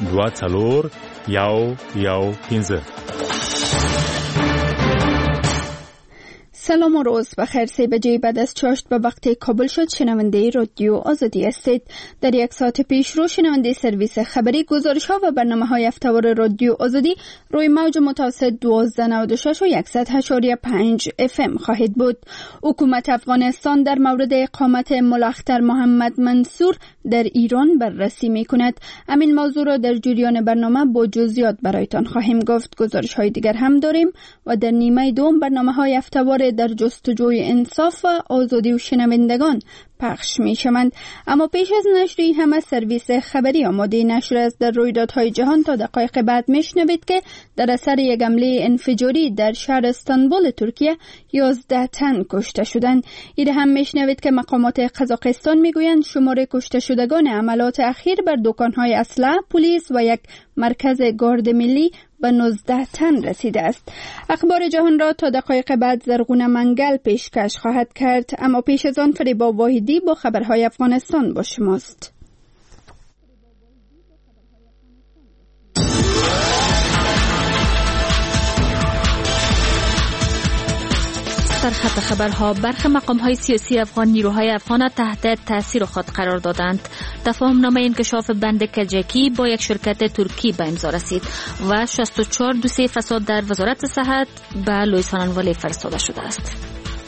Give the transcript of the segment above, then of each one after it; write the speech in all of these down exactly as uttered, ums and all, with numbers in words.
دو چلور یو یو پینزه. سلام و روز بخیر. سه بجه بعد از چاشت به وقت کابل شد. شنونده رادیو آزادی هستید. در یک ساعت پیش رو شنونده سرویس خبری گزارش ها و برنامه های هفته‌وار رادیو آزادی روی موج متوسط دوازده نود و شش و صد و هشت و پنج اف ام خواهید بود. حکومت افغانستان در مورد اقامت ملا اختر محمد منصور در ایران بررسی می کند. همین موضوع را در جریان برنامه با جزئیات برایتان خواهیم گفت. گزارش های دیگر هم داریم و در نیمه دوم برنامه های هفته‌وار در جستجوی انصاف و آزادی و شنوندگان پخش می شوند. اما پیش از نشر این همه سرویس خبری آماده نشر است. در رویدادهای جهان تا دقایق بعد میشنوید که در اثر یک حمله انفجاری در شهر استانبول ترکیه یازده تن کشته شدند. این هم میشنوید که مقامات قزاقستان میگویند شمار کشته شدگان حملات اخیر بر دکانهای اسلحه، پلیس و یک مرکز گارد ملی به نوزده تن رسیده است. اخبار جهان را تا دقایق بعد زرغون منگل پیشکش خواهد کرد. اما پیش از آن فریبا واحدی با خبرهای افغانستان با شماست. در خط خبرها برخی مقام‌های سیاسی افغان نیروهای افغان تحت تاثیر خود قرار دادند. تفاهم‌نامه انکشاف بند کجکی با یک شرکت ترکی به امضا رسید و شصت و چهار دوسیه فساد در وزارت صحت به لویسانانوالی فرستاده شده است.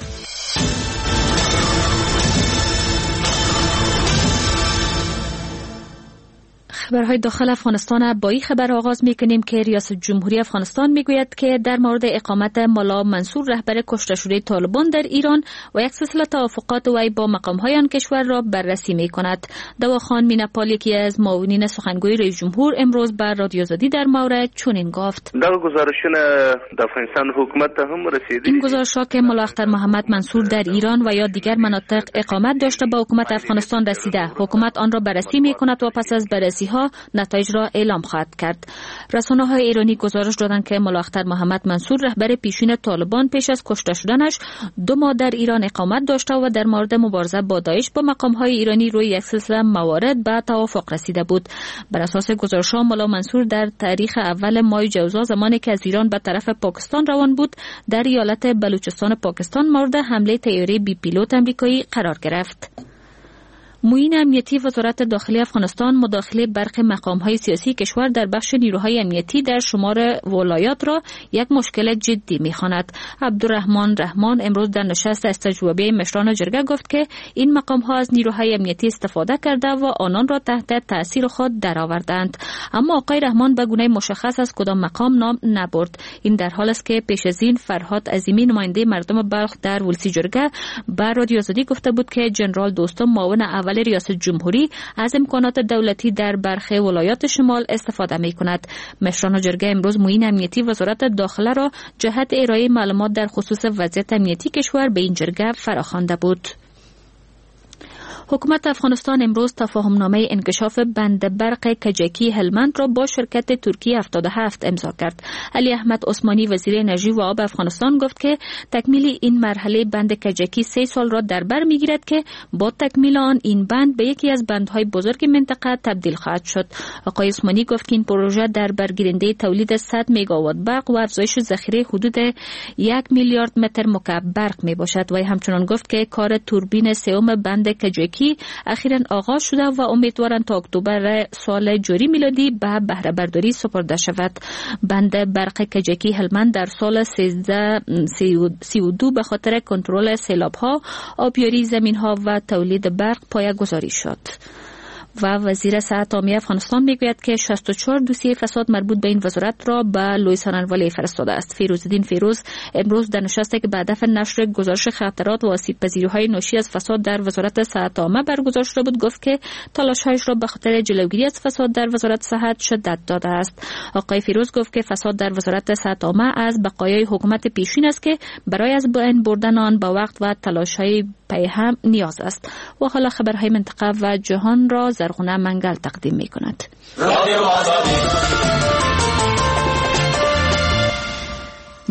خبرهای داخل افغانستان با این خبر آغاز میکنیم که ریاست جمهوری افغانستان میگوید که در مورد اقامت ملا منصور رهبر کشته شده طالبان در ایران و یک سلسله توافقات وی با مقامهای آن کشور را بررسی میکند. دواخان مینپال یکی از معاونین سخنگوی رئیس جمهور امروز بر رادیو آزادی در مورد چنین گفت: دا گزارشونه د افغانستان حکومت هم رسیدی. این گزارش را که ملا اختر محمد منصور در ایران و یا دیگر مناطق اقامت داشته به حکومت افغانستان رسیده، حکومت آن را بررسی میکند و پس از بررسی ها نتایج را اعلام خواهد کرد. رسانه‌های ایرانی گزارش دادند که ملا اختر محمد منصور رهبر پیشین طالبان پیش از کشته شدنش دو ماه در ایران اقامت داشته و در مورد مبارزه با داعش با مقام‌های ایرانی روی یک سلسله موارد به توافق رسیده بود. بر اساس گزارش‌ها ملا منصور در تاریخ اول ماه جوزا زمانی که از ایران به طرف پاکستان روان بود در ایالت بلوچستان پاکستان مورد حمله طیاره بی پیلوت آمریکایی قرار گرفت. معین امنیتی وزارت داخلی افغانستان مداخله برخی مقام‌های سیاسی کشور در بخش نیروهای امنیتی در شمار ولایات را یک مشکل جدی می‌خواند. عبدالرحمن رحمان امروز در نشست استجوابی مشران جرگه گفت که این مقام‌ها از نیروهای امنیتی استفاده کرده و آنان را تحت تأثیر خود درآوردند. اما آقای رحمان به گونه مشخص از کدام مقام نام نبرد. این در حال است که پیش از این فرهاد عظیمی نماینده مردم بلخ در ولسی جرگه بر رادیو آزادی گفته بود که جنرال دوستم معاون اول ریاست جمهوری از امکانات دولتی در برخی ولایات شمال استفاده می کند. مشران جرگه امروز معین امنیتی وزارت داخله را جهت ارائه معلومات در خصوص وضعیت امنیتی کشور به این جرگه فراخوانده بود. حکومت افغانستان امروز تفاهمنامه انکشاف بند برق کجکی هلمند را با شرکت ترکی هفتاد و هفت امضا کرد. علی احمد عثمانی وزیر انرژی و آب افغانستان گفت که تکمیل این مرحله بند کجکی سه سال را در بر میگیرد که با تکمیل آن این بند به یکی از بندهای بزرگ منطقه تبدیل خواهد شد. آقای عثمانی گفت که این پروژه در برگیرنده تولید صد مگاوات برق و افزایش ذخیره حدود یک میلیارد متر مکعب برق می باشد. و همچنان گفت که کار توربین سوم بند کجکی اخیراً آغاز شده و امیدوارند تا اکتبر سال جاری میلادی به بهره برداری سپرده شود. بند برق کجکی هلمند در سال سیزده سی و دو به خاطر کنترل سیلاب‌ها، آبیاری زمین‌ها و تولید برق پایه‌گذاری شد. و وزیر صحت عامه افغانستان میگوید که شصت و چهار دوسیه فساد مربوط به این وزارت را به لویسانانوالی فرستاده است. فیروزالدین فیروز امروز در نشستی که به هدف نشر گزارش خطرات و آسیب‌پذیری‌های ناشی از فساد در وزارت صحت عامه برگزار شده بود گفت که تلاش‌هایش را به خاطر جلوگیری از فساد در وزارت صحت شدت داده است. آقای فیروز گفت که فساد در وزارت صحت عامه از بقایای حکومت پیشین است که برای از بین بردن آن با وقت و تلاش‌های پی هم نیاز است. و حالا خبرهای منطقه و جهان را زرغونه منگل تقدیم می کند.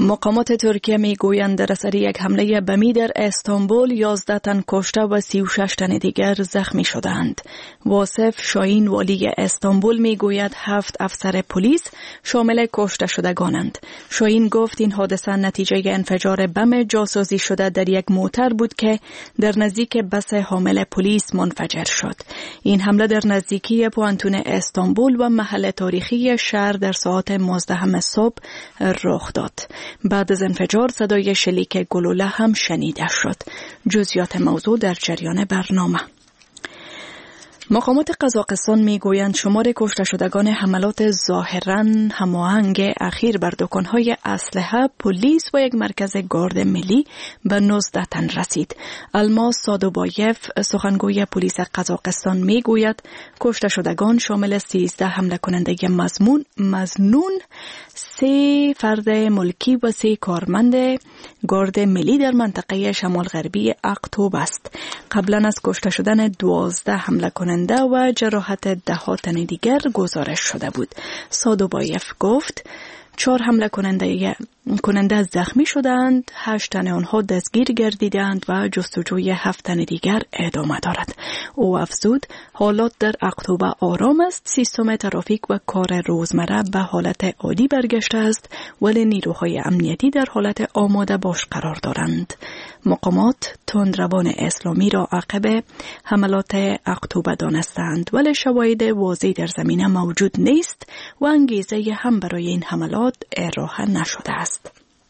مقامات ترکیه می گویند در اثر یک حمله بمی در استانبول یازده تن کشته و سی و شش تن دیگر زخمی شدند. واصف شاهین والی استانبول می گوید هفت افسر پلیس شامل کشته شدگانند. شاهین گفت این حادثه نتیجه انفجار بم جاسازی شده در یک موتر بود که در نزدیک بس حامل پلیس منفجر شد. این حمله در نزدیکی پوانتون استانبول و محل تاریخی شهر در ساعت یازده صبح رخ داد. بعد از انفجار صدای شلیک گلوله هم شنیده شد. جزئیات موضوع در جریان برنامه. مقامات قزاقستان می گویند شمار کشته شدگان حملات ظاهراً هماهنگ اخیر بر دکان‌های اسلحه، پلیس و یک مرکز گارد ملی به نوزده تن رسید. الماس سادوبایف سخنگوی پلیس قزاقستان می گوید کشته شدگان شامل سیزده حمله کننده مزمون مزنون، سه فرد ملکی و سه کارمند گارد ملی در منطقه شمال غربی اقتوب است. قبلا از کشته شدن دوازده حمله کننده و جراحت ده تن دیگر گزارش شده بود. سادوبایف گفت چهار حمله کننده کننده زخمی شدند، هشت تن آنها دستگیر گردیدند و جستجوی هفت تن دیگر ادامه دارد. او افزود حالات در اقتوب آرام است، سیستم ترافیک و کار روزمره به حالت عادی برگشته است، ولی نیروهای امنیتی در حالت آماده باش قرار دارند. مقامات تندروان اسلامی را عقب حملات اقتوب دانستند، ولی شواهد واضحی در زمینه موجود نیست و انگیزه هم برای این حملات ارائه نشده است.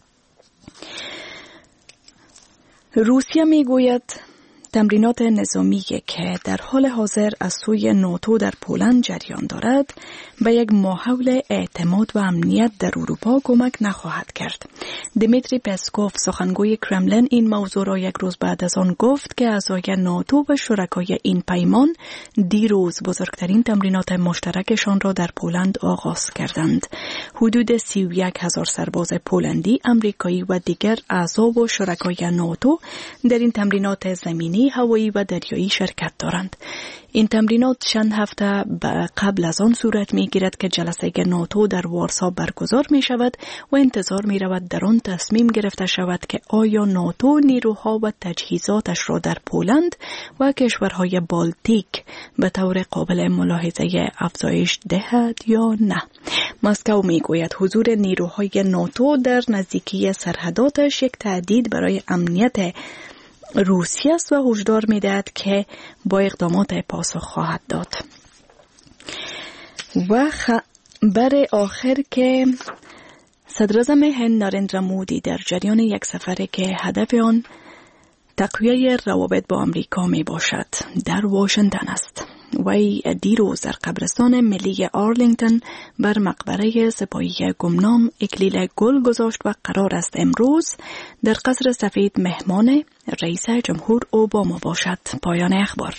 روسیه می گوید تمرینات نظامی که در حال حاضر از سوی ناتو در پولند جریان دارد به یک ماحول اعتماد و امنیت در اروپا کمک نخواهد کرد. دمیتری پسکوف سخنگوی کرملین این موضوع را یک روز بعد از آن گفت که اعضای ناتو و شرکای این پیمان دیروز بزرگترین تمرینات مشترکشان را در پولند آغاز کردند. حدود سی و یک هزار سرباز پولندی، امریکایی و دیگر اعضا و شرکای ناتو در این تمرینات زمینی، هوایی و دریایی شرکت دارند. این تمرینات چند هفته قبل از آن صورت می گیرد که جلسه ناتو در وارسا برگزار می شود و انتظار می رود در آن تصمیم گرفته شود که آیا ناتو نیروها و تجهیزاتش را در پولند و کشورهای بالتیک به طور قابل ملاحظه افزایش دهد یا نه. مسکو می گوید حضور نیروهای ناتو در نزدیکی سرحداتش یک تهدید برای امنیت روسیه است و هشدار می‌دهد که با اقدامات پاسخ خواهد داد. و خبر آخر که صدراعظم هند ناریندرا مودی در جریان یک سفری که هدف آن تقویت روابط با آمریکا می باشد در واشنگتن است. وی دیروز در قبرستان ملی آرلینگتن بر مقبره سپاهی گمنام اکلیل گل گذاشت و قرار است امروز در قصر سفید مهمان رئیس جمهور اوباما باشد. پایان اخبار.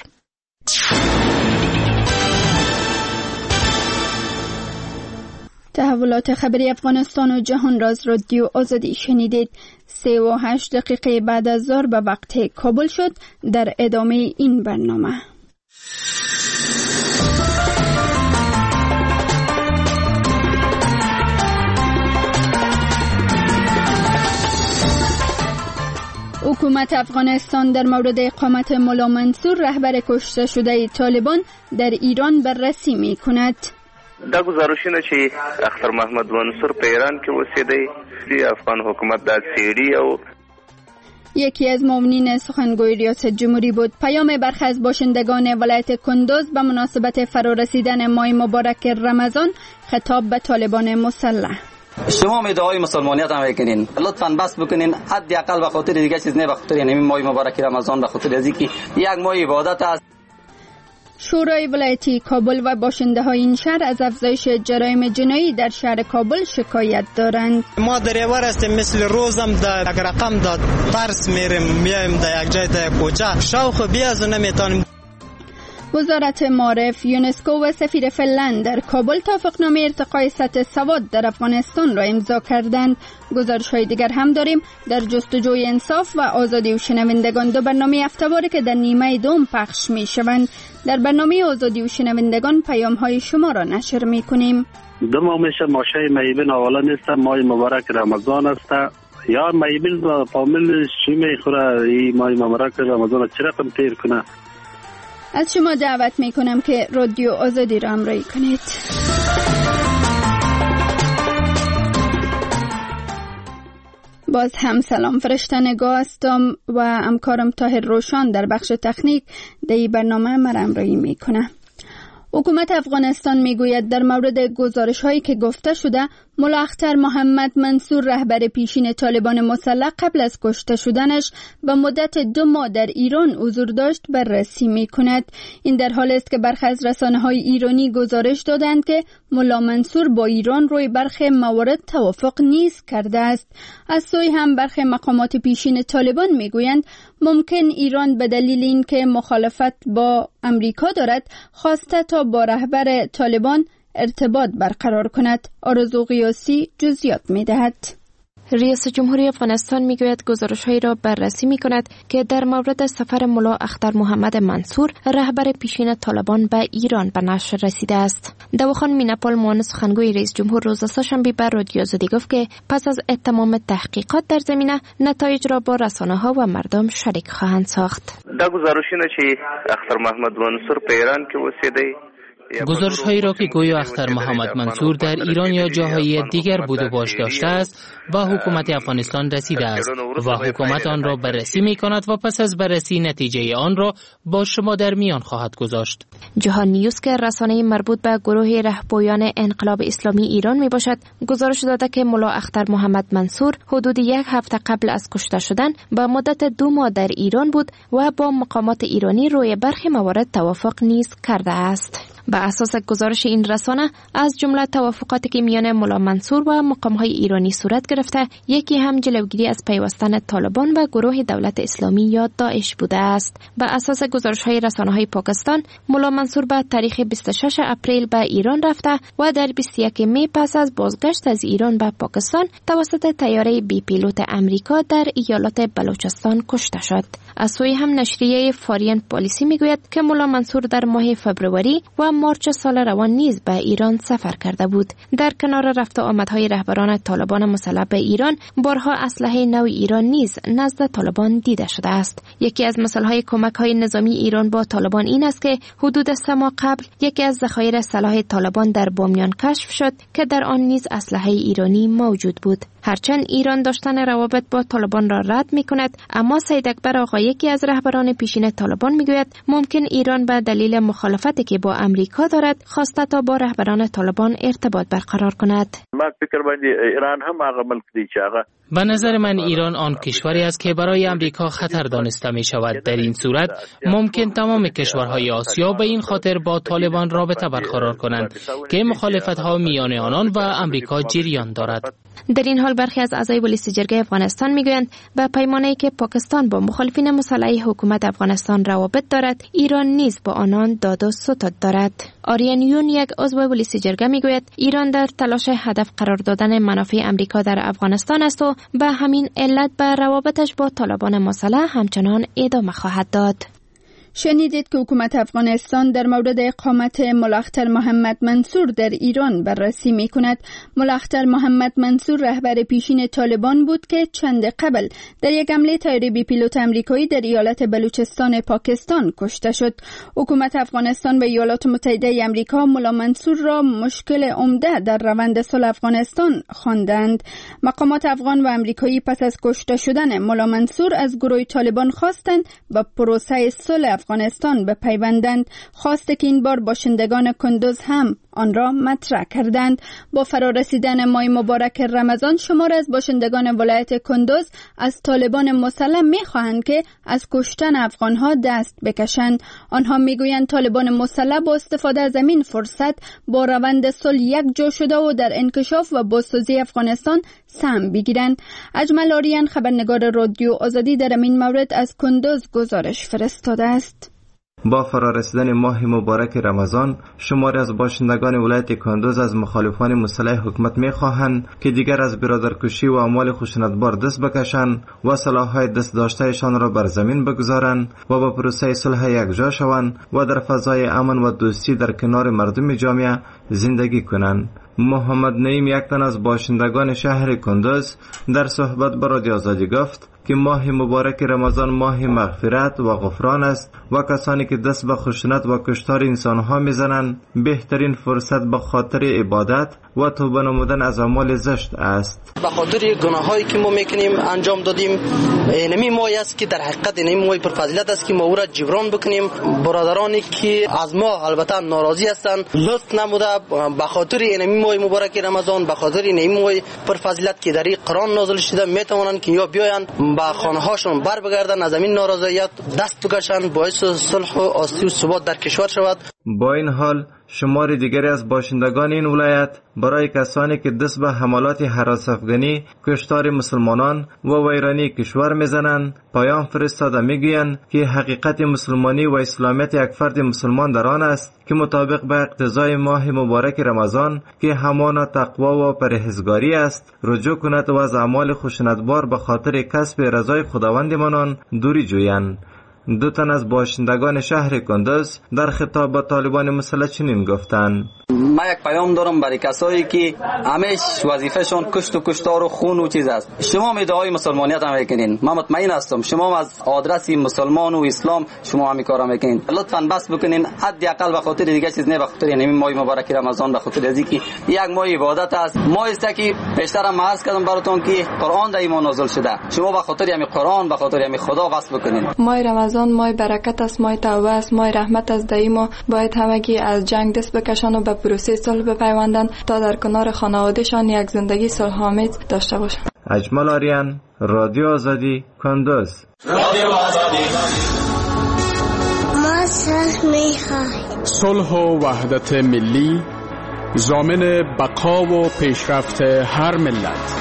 تحولات خبری افغانستان و جهان راز رادیو آزادی شنیدید. سه و هشت دقیقه بعد از ظهر به وقت کابل شد. در ادامه این برنامه حکومت افغانستان در مورد اقامت مولا منصور رهبر کشته شده طالبان در ایران بررسی می کند. دا گزارشونه چې اختر محمد منصور په ایران کې اوسېدی، د افغان حکومت د سیړي او یکی از معاونین سخنگوی ریاست جمهوری بود. پیام برخی از باشندگان ولایت کندوز به مناسبت فرارسیدن ماه مبارک رمضان خطاب به طالبان مسلح. شما ادعای مسلمانیت هم میکنین، لطفاً بس بکنین، حداقل به خاطر دیگه چیز نه، به خاطر یعنی ماه مبارک رمضان، به خاطر از اینکه یک ماه عبادت است. شورای ولایتی کابل و باشنده های این شهر از افزایش جرایم جنایی در شهر کابل شکایت دارند. ما دریور هستیم، مثل روزم در یک رقم داد ترس میریم، میایم در یک جای در کوچه شوق بیازو نمیتونیم. وزارت معارف، یونسکو و سفیر فنلند در کابل توافقنامه ارتقای سطح سواد در افغانستان را امضا کردند. گزارش‌های دیگر هم داریم. در جستجوی انصاف و آزادی و شنوندگان، دو برنامه هفته‌واره که در نیمه دوم پخش می‌شوند. در برنامه آزادی و شنوندگان پیام‌های شما را نشر می‌کنیم. دو ماه میشه ماشه میبین اولا نیست، ماه مبارک رمضان است. یا میبین با فامیل چی میخوره این ماه مبارک رمضان چه رقم تیر کنه. از شما دعوت میکنم که رادیو آزادی را همراهی کنید. باز هم سلام، فرشته نگاه هستم و همکارم طاهر روشان در بخش تکنیک در این برنامه مرا همراهی میکنه. حکومت افغانستان میگوید در مورد گزارش هایی که گفته شده ملا اختر محمد منصور رهبر پیشین طالبان مسلح قبل از کشته شدنش به مدت دو ماه در ایران حضور داشت بررسی می کند. این در حالی است که برخی از رسانه های ایرانی گزارش دادند که ملا منصور با ایران روی برخی موارد توافق نیز کرده است. از سوی هم برخی مقامات پیشین طالبان می گویند ممکن ایران به دلیل اینکه مخالفت با امریکا دارد خواسته تا با رهبر طالبان ارتباط برقرار کند. آرزو قیاسی جزئیات می‌دهد. رئیس جمهوری افغانستان میگوید گزارش‌هایی را بررسی می‌کند که در مورد سفر ملا اختر محمد منصور رهبر پیشین طالبان به ایران به نشر رسیده است. دواخان میناپال معاون سخنگوی رئیس جمهور روز سه‌شنبه به رادیو آزادی گفت که پس از تمام تحقیقات در زمینه نتایج را با رسانه‌ها و مردم شریک خواهند ساخت. دا گزارشونه چې اختر محمد منصور په ایران کې اوسېدی، گزارش هایی را که گویا اختر محمد منصور در ایران یا جاهای دیگر بود و باش داشته است با حکومت افغانستان رسیده است و حکومت آن را بررسی می کند و پس از بررسی نتیجه آن را با شما در میان خواهد گذاشت. جهان نیوز که رسانه مربوط به گروه رهبران انقلاب اسلامی ایران می باشد گزارش داده که ملا اختر محمد منصور حدود یک هفته قبل از کشته شدن به مدت دو ماه در ایران بود و با مقامات ایرانی روی برخی موارد توافق نیز کرده است. به اساس گزارش این رسانه از جمله توافقاتی که میان ملا منصور و مقام‌های ایرانی صورت گرفته، یکی هم جلوگیری از پیوستن طالبان و گروه دولت اسلامی یا داعش بوده است. به اساس گزارش‌های رسانه‌های پاکستان، ملا منصور به تاریخ بیست و شش اپریل به ایران رفته و در بیست و یک می پس از بازگشت از ایران به پاکستان توسط طیاره بی پیلوت امریکا در ایالات بلوچستان کشته شد. از سوی هم نشریه فارین پالیسی میگوید که ملا منصور در ماه فبروری و مارچ سال روان نیز به ایران سفر کرده بود. در کنار رفت و آمدهای رهبران طالبان مسلح به ایران، بارها اسلحه نو ایران نیز نزد طالبان دیده شده است. یکی از مثالهای کمک‌های نظامی ایران با طالبان این است که حدود سه ماه قبل یکی از ذخایر سلاح طالبان در بامیان کشف شد که در آن نیز اسلحه ایرانی موجود بود. هرچند ایران داشتن روابط با طالبان را رد می‌کند، اما سید اکبر آقا یکی از رهبران پیشین طالبان میگوید ممکن ایران به دلیل مخالفتی که با امریکا دارد خواسته تا با رهبران طالبان ارتباط برقرار کند. من فکر باندې ایران هم هغه ملک دی چې هغه به نظر من ایران آن کشوری است که برای امریکا خطر دانسته می شود. در این صورت ممکن تمام کشورهای آسیا به این خاطر با طالبان رابطه برقرار کنند که مخالفت ها میان آنان و امریکا جریان دارد. در این حال برخی از اعضای پلیس جرگه افغانستان میگویند به پیمانه‌ای که پاکستان با مخالفین مسلح حکومت افغانستان روابط دارد، ایران نیز با آنان داد و ستد دارد. آریان یون یک عضو پلیس جرگه میگوید ایران در تلاش هدف قرار دادن منافع امریکا در افغانستان است و به همین علت به روابطش با طالبان مسلح همچنان ادامه خواهد داد. شنیدید که حکومت افغانستان در مورد اقامت ملا اختر محمد منصور در ایران بررسی می کند. ملا اختر محمد منصور رهبر پیشین طالبان بود که چند قبل در یک حمله طیاره بی پیلوت امریکایی در ایالت بلوچستان پاکستان کشته شد. حکومت افغانستان و ایالات متحده آمریکا ملا منصور را مشکل عمده در روند صلح افغانستان خواندند. مقامات افغان و امریکایی پس از کشته شدن ملا منصور از گروه طالبان خواستند با پروسه صلح افغانستان بپیوندند، خواسته که این بار باشندگان کندوز هم آن را مطرح کردند. با فرارسیدن ماه مبارک رمضان شمار از باشندگان ولایت کندوز از طالبان مسلح می‌خواهند که از کشتن افغان‌ها دست بکشند. آنها می‌گویند طالبان مسلح با استفاده از این فرصت با روند صلح یک جا شده و در انکشاف و بازسازی افغانستان سهم بگیرند. اجمل آریان خبرنگار رادیو آزادی در این مورد از کندوز گزارش فرستاده است. با فرارسیدن ماه مبارک رمضان، شماری از باشندگان ولایت کندوز از مخالفان مسلح حکومت می‌خواهند که دیگر از برادرکشی و اعمال خشونتبار دست بکشند و سلاح‌های دست داشتهشان را بر زمین بگذارند و با پروسه صلح یکجا شوند و در فضای امن و دوستی در کنار مردم جامعه زندگی کنند. محمد نعیم، یک تن از باشندگان شهر کندوز، در صحبت با رادیو آزادی گفت که ماه مبارک رمضان ماه مغفرت و غفران است و کسانی که دست به خشونت و کشتار انسانها میزنند بهترین فرصت به خاطر عبادت و توبه نمودن از اعمال زشت است. به خاطر گناهایی که ما میکنیم انجام دادیم، اینمی ماه است که در حقیقت اینمی ماه پر فضیلت است که ما او را جبران بکنیم. برادرانی که از ما البته ناراضی هستند لطف نموده به خاطر اینمی ماه مبارک رمضان، به خاطر اینمی ماه پر فضیلت که در این قرآن نازل شده میتوانند که یا بیاین به خانه هاشون بر بگردن، از این نارضایت دست بکشند، باعث صلح و آسودگی و ثبات در کشور شود. با این حال شمار دیگری از باشندگان این ولایت برای کسانی که دست به حملات هراس افغانی، کشتار مسلمانان و ویرانی کشور میزنند پیام فرستاده، میگویند که حقیقت مسلمانی و اسلامیت یک فرد مسلمان در آن است که مطابق به اقتضای ماه مبارک رمضان که همان تقوا و پرهیزگاری است رجوع کند و از اعمال خشونتبار به خاطر کسب رضای خداوندمان دوری جویند. دو تن از باشندگان شهر کندوز در خطاب به طالبان مسلح چنین گفتند: ما یک پیام دارم برای کسایی که همیش وظیفهشون کشت و کشتار و خون و چیز است. شما می دعای مسلمانیت هم میکنین، من مطمئن هستم شما از آدرس مسلمان و اسلام شما هم کارا میکنین. لطفاً بس بکنین، حداقل به خاطر دیگه چیز نه، به خاطر این ماه مبارک رمضان، به خاطر ازی که یک ماه عبادت است. ما است که بیشتر هم عرض کردم براتون که قرآن در ایمان نازل شده، شما به خاطر همین قرآن، به خاطر همین خدا بس بکنین. ماه رمضان ماه برکت است، ماه توبه است، ماه رحمت است. در ما باید همگی از جنگ دست بکشن و به پروسه صلح بپیوندند تا در کنار خانوادهشان یک زندگی صلح‌آمیز داشته باشند. اجمل آریان، رادیو آزادی، کندوز. رادیو آزادی. ما صلح می‌خواهیم. صلح و وحدت ملی ضامن بقا و پیشرفت هر ملت.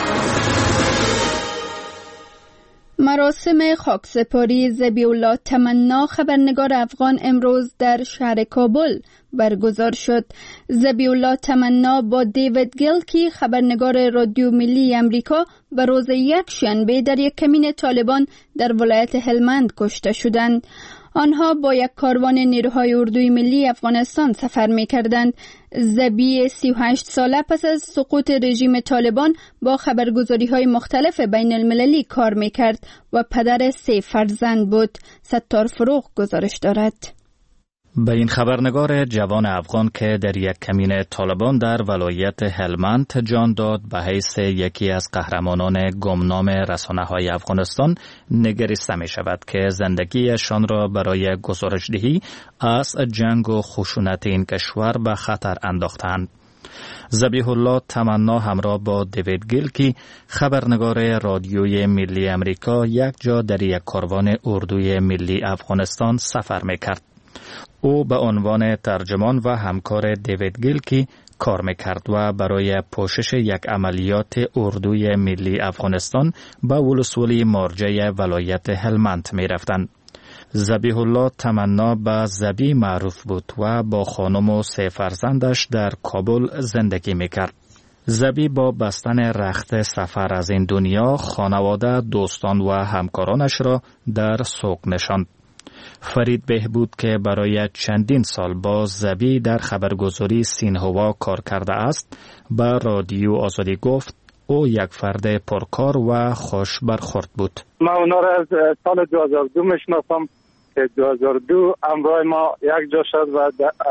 مراسم خاکسپاری ذبیح الله تمنا خبرنگار افغان امروز در شهر کابل برگزار شد. ذبیح الله تمنا با دیوید گیلکی خبرنگار رادیو ملی امریکا به روز یکشنبه در یک کمین طالبان در ولایت هلمند کشته شدند. آنها با یک کاروان نیروهای اردوی ملی افغانستان سفر می کردند. ذبیح سی و هشت ساله پس از سقوط رژیم طالبان با خبرگزاری های مختلف بین المللی کار می کرد و پدر سه فرزند بود. ستار فروغ گزارش دارد. به این خبرنگار جوان افغان که در یک کمین طالبان در ولایت هلمند جان داد به حیث یکی از قهرمانان گمنام رسانه‌های افغانستان نگریسته می شود که زندگیشان را برای گزارشدهی از جنگ و خشونت این کشور به خطر انداختند. ذبیح الله تمنا همراه با دیوید گیلکی خبرنگار رادیوی ملی امریکا یک جا در یک کاروان اردوی ملی افغانستان سفر می کرد. او به عنوان ترجمان و همکار دیوید گیلکی کار میکرد و برای پوشش یک عملیات اردوی ملی افغانستان به ولسوالی مرجع ولایت هلمند میرفتند. ذبیح الله تمنا به ذبی معروف بود و با خانم و سه فرزندش در کابل زندگی میکرد. ذبی با بستن رخت سفر از این دنیا خانواده، دوستان و همکارانش را در سوگ نشاند. فرید بهبود که برای چندین سال با ذبی در خبرگزاری سینهوا کار کرده است به رادیو آزادی گفت او یک فرد پرکار و خوش برخورد بود. من اونا را از سال دو هزار و دو میشناسم که دو هزار و دو همراه ما یک جا شد و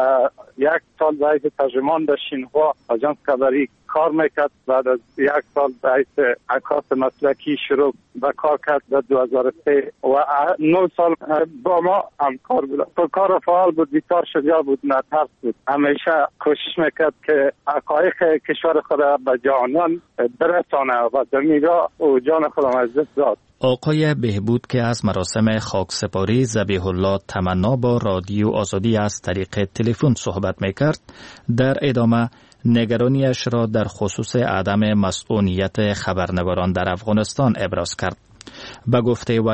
یک سال به حیث ترجمان در شینهوا آژانس خبری کار میکرد. بعد از یک سال به حیث عکاس مسلکی شروع به کار کرد در دو هزار و سه و نه سال با ما همکار بود. پرکار و فعال بود، بسیار شجاع بود، نترس بود. همیشه کوشش میکرد که حقایق کشور خود به جهانیان برسانه و در این راه او جان خود از دست داد. آقای بهبود که از مراسم خاکسپاری ذبیح الله تمنا با رادیو آزادی از طریق تلفن صحبت میکرد، در ادامه نگرانیش را در خصوص عدم مسئولیت خبرنگاران در افغانستان ابراز کرد. به گفته وی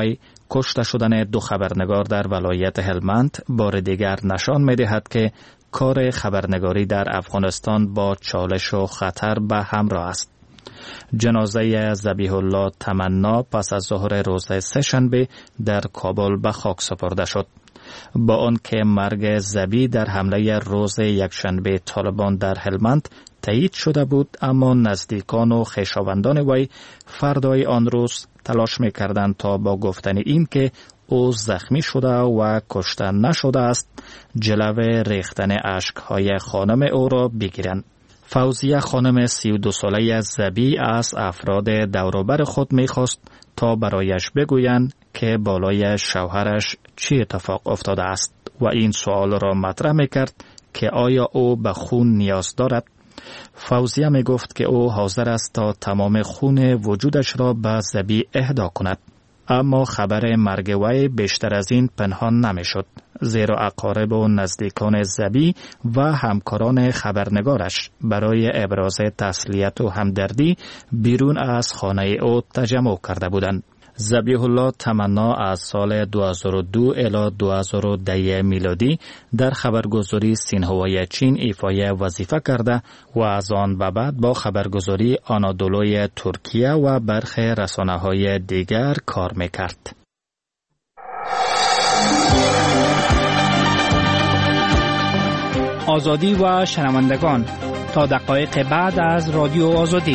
کشته شدن دو خبرنگار در ولایت هلمند بار دیگر نشان می دهد که کار خبرنگاری در افغانستان با چالش و خطر به همراه است. جنازه ذبیح الله تمنا پس از ظهر روز سه‌شنبه در کابل به خاک سپرده شد. با آنکه مرگ ذبیح در حمله روز یکشنبه طالبان در هلمند تایید شده بود، اما نزدیکان و خویشاوندان وی فردای آن روز تلاش می‌کردند تا با گفتن این که او زخمی شده و کشته نشده است جلوه ریختن اشک‌های خانم او را بگیرند. فوزیه خانم سی و دو ساله ذبیح از افراد دوروبر خود می‌خواست تا برایش بگویند که بالای شوهرش چی اتفاق افتاده است و این سوال را مطرح می‌کرد که آیا او به خون نیاز دارد. فوزیه می گفت که او حاضر است تا تمام خون وجودش را به ذبیح اهدا کند، اما خبر مرگ وی بیشتر از این پنهان نمی شد، زیرا اقارب و نزدیکان ذبیح و همکاران خبرنگارش برای ابراز تسلیت و همدردی بیرون از خانه او تجمع کرده بودند. ذبیح الله تمنا از سال دو هزار و دو الی دو هزار و ده میلادی در خبرگزاری سینهوای چین ایفای وظیفه کرده و از آن به بعد با خبرگزاری آنادولوی ترکیه و برخی رسانه‌های دیگر کار می‌کرد. آزادی و شنوندگان، تا دقایق بعد از رادیو آزادی.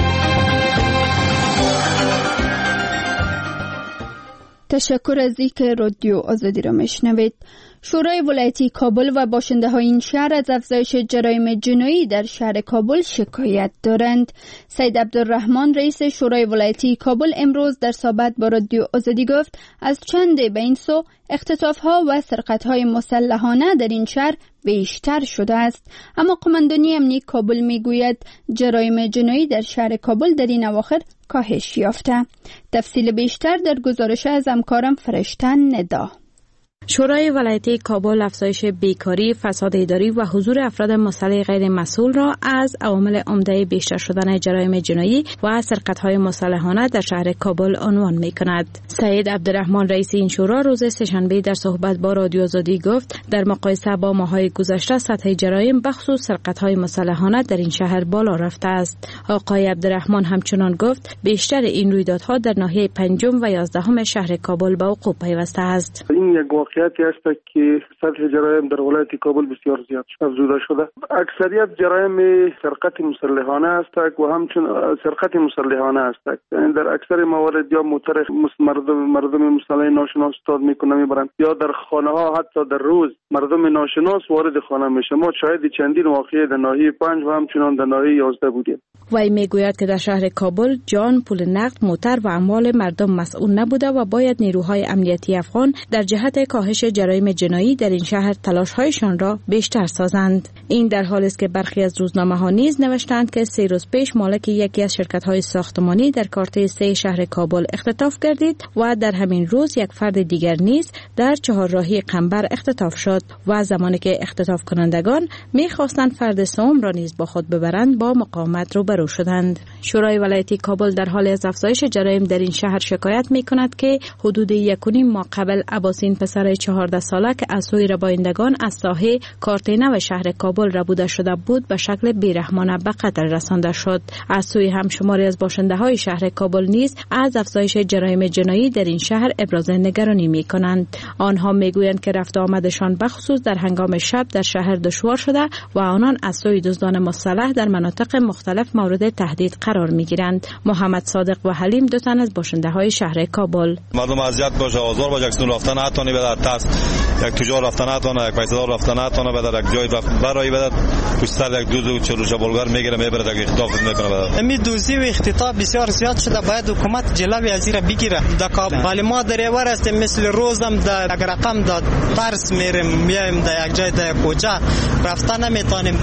تشکر از اینکه رادیو آزادی را میشنوید. شورای ولایتی کابل و باشنده های این شهر از افزایش جرایم جنایی در شهر کابل شکایت دارند. سید عبدالرحمن رئیس شورای ولایتی کابل امروز در صحبت با رادیو آزادی گفت از چند به این سو اختطاف ها و سرقت های مسلحانه در این شهر بیشتر شده است، اما قماندانی امنی کابل میگوید جرایم جنایی در شهر کابل در این اواخر کاهش یافته. تفصیل بیشتر در گزارش از همکارم فرشته ندا. شورای ولایتی کابل افزایش بیکاری، فساد اداری و حضور افراد مسلح غیر مسئول را از عوامل عمده بیشتر شدن جرایم جنایی و سرقت‌های مسلحانه در شهر کابل عنوان می‌کند. سید عبدالرحمن رئیس این شورا روز سه‌شنبه در صحبت با رادیو آزادی گفت در مقایسه با ماه‌های گذشته سطح جرایم بخصوص سرقت‌های مسلحانه در این شهر بالا رفته است. آقای عبدالرحمن همچنان گفت بیشتر این رویدادها در ناحیه پنجم و یازدهم شهر کابل به وقوع پیوسته است. این یک واقعیتی است که سطح جرایم در ولایت کابل بسیار زیاد افزوده شده. اکثریت جرایم سرقت مسلحانه است و همچنین سرقت مسلحانه است. یعنی در اکثر موارد یا موتر مردم مردم مسلح ناشناس استاد میکنه میبرند، یا در خانه ها حتی در روز مردم ناشناس وارد خانه میشه. ما شاهد چندین واقعه در ناحیه پنج و همچنین در ناحیه یازده بودیم. وی میگوید که در شهر کابل جان، پول نقد، موتر و اموال مردم مسئول نبوده و باید نیروهای امنیتی افغان در جهت کاهش جرایم جنایی در این شهر تلاش‌هایشان را بیشتر سازند. این در حالی است که برخی از روزنامه‌ها نیز نوشتند که سه روز پیش مالک یکی از شرکت‌های ساختمانی در کارته سه شهر کابل اختطاف گردید و در همین روز یک فرد دیگر نیز در چهارراهی قنبر اختطاف شد و زمانی که اختطاف کنندگان می‌خواستند فرد سوم را نیز با خود ببرند با مقاومت روبرو شدند. شورای ولایتی کابل در حال از افزایش جرایم در این شهر شکایت می‌کند که حدود یک و نیم ماه قبل اباسین پسر چهارده ساله که از سوی ربایندگان از ساحه کارته نو شهر کابل ربوده شده بود به شکل بیرحمانه به قتل رسانده شد. از سوی هم شماری از باشنده‌های شهر کابل نیز از افزایش جرایم جنایی در این شهر ابراز نگرانی می‌کنند. آنها می‌گویند که رفت آمدشان بخصوص در هنگام شب در شهر دشوار شده و آنان از سوی دزدان مسلح در مناطق مختلف مورد تهدید قرار می‌گیرند. محمد صادق و حلیم دو تن از باشنده‌های شهر کابل. مردم اذیت باشه، آزار باشه، کسون رفتن نتونه بدر تاس، یک تجار رفتن نتونه، یک پیسه‌دار رفتن نتونه بدر، یک جای برای بدر پشت سر یک دوز و چلوشه بلغار میگیره میبره تا اختطاف میکنه بدر. امی دوزی و اختطاف بسیار زیاد شده، باید حکومت جلوی از این بگیره. در کابل ما دریور است مثل روزم در یک رقم داد درس میریم میایم در یک جای در کوچه رفتن نمیتونیم،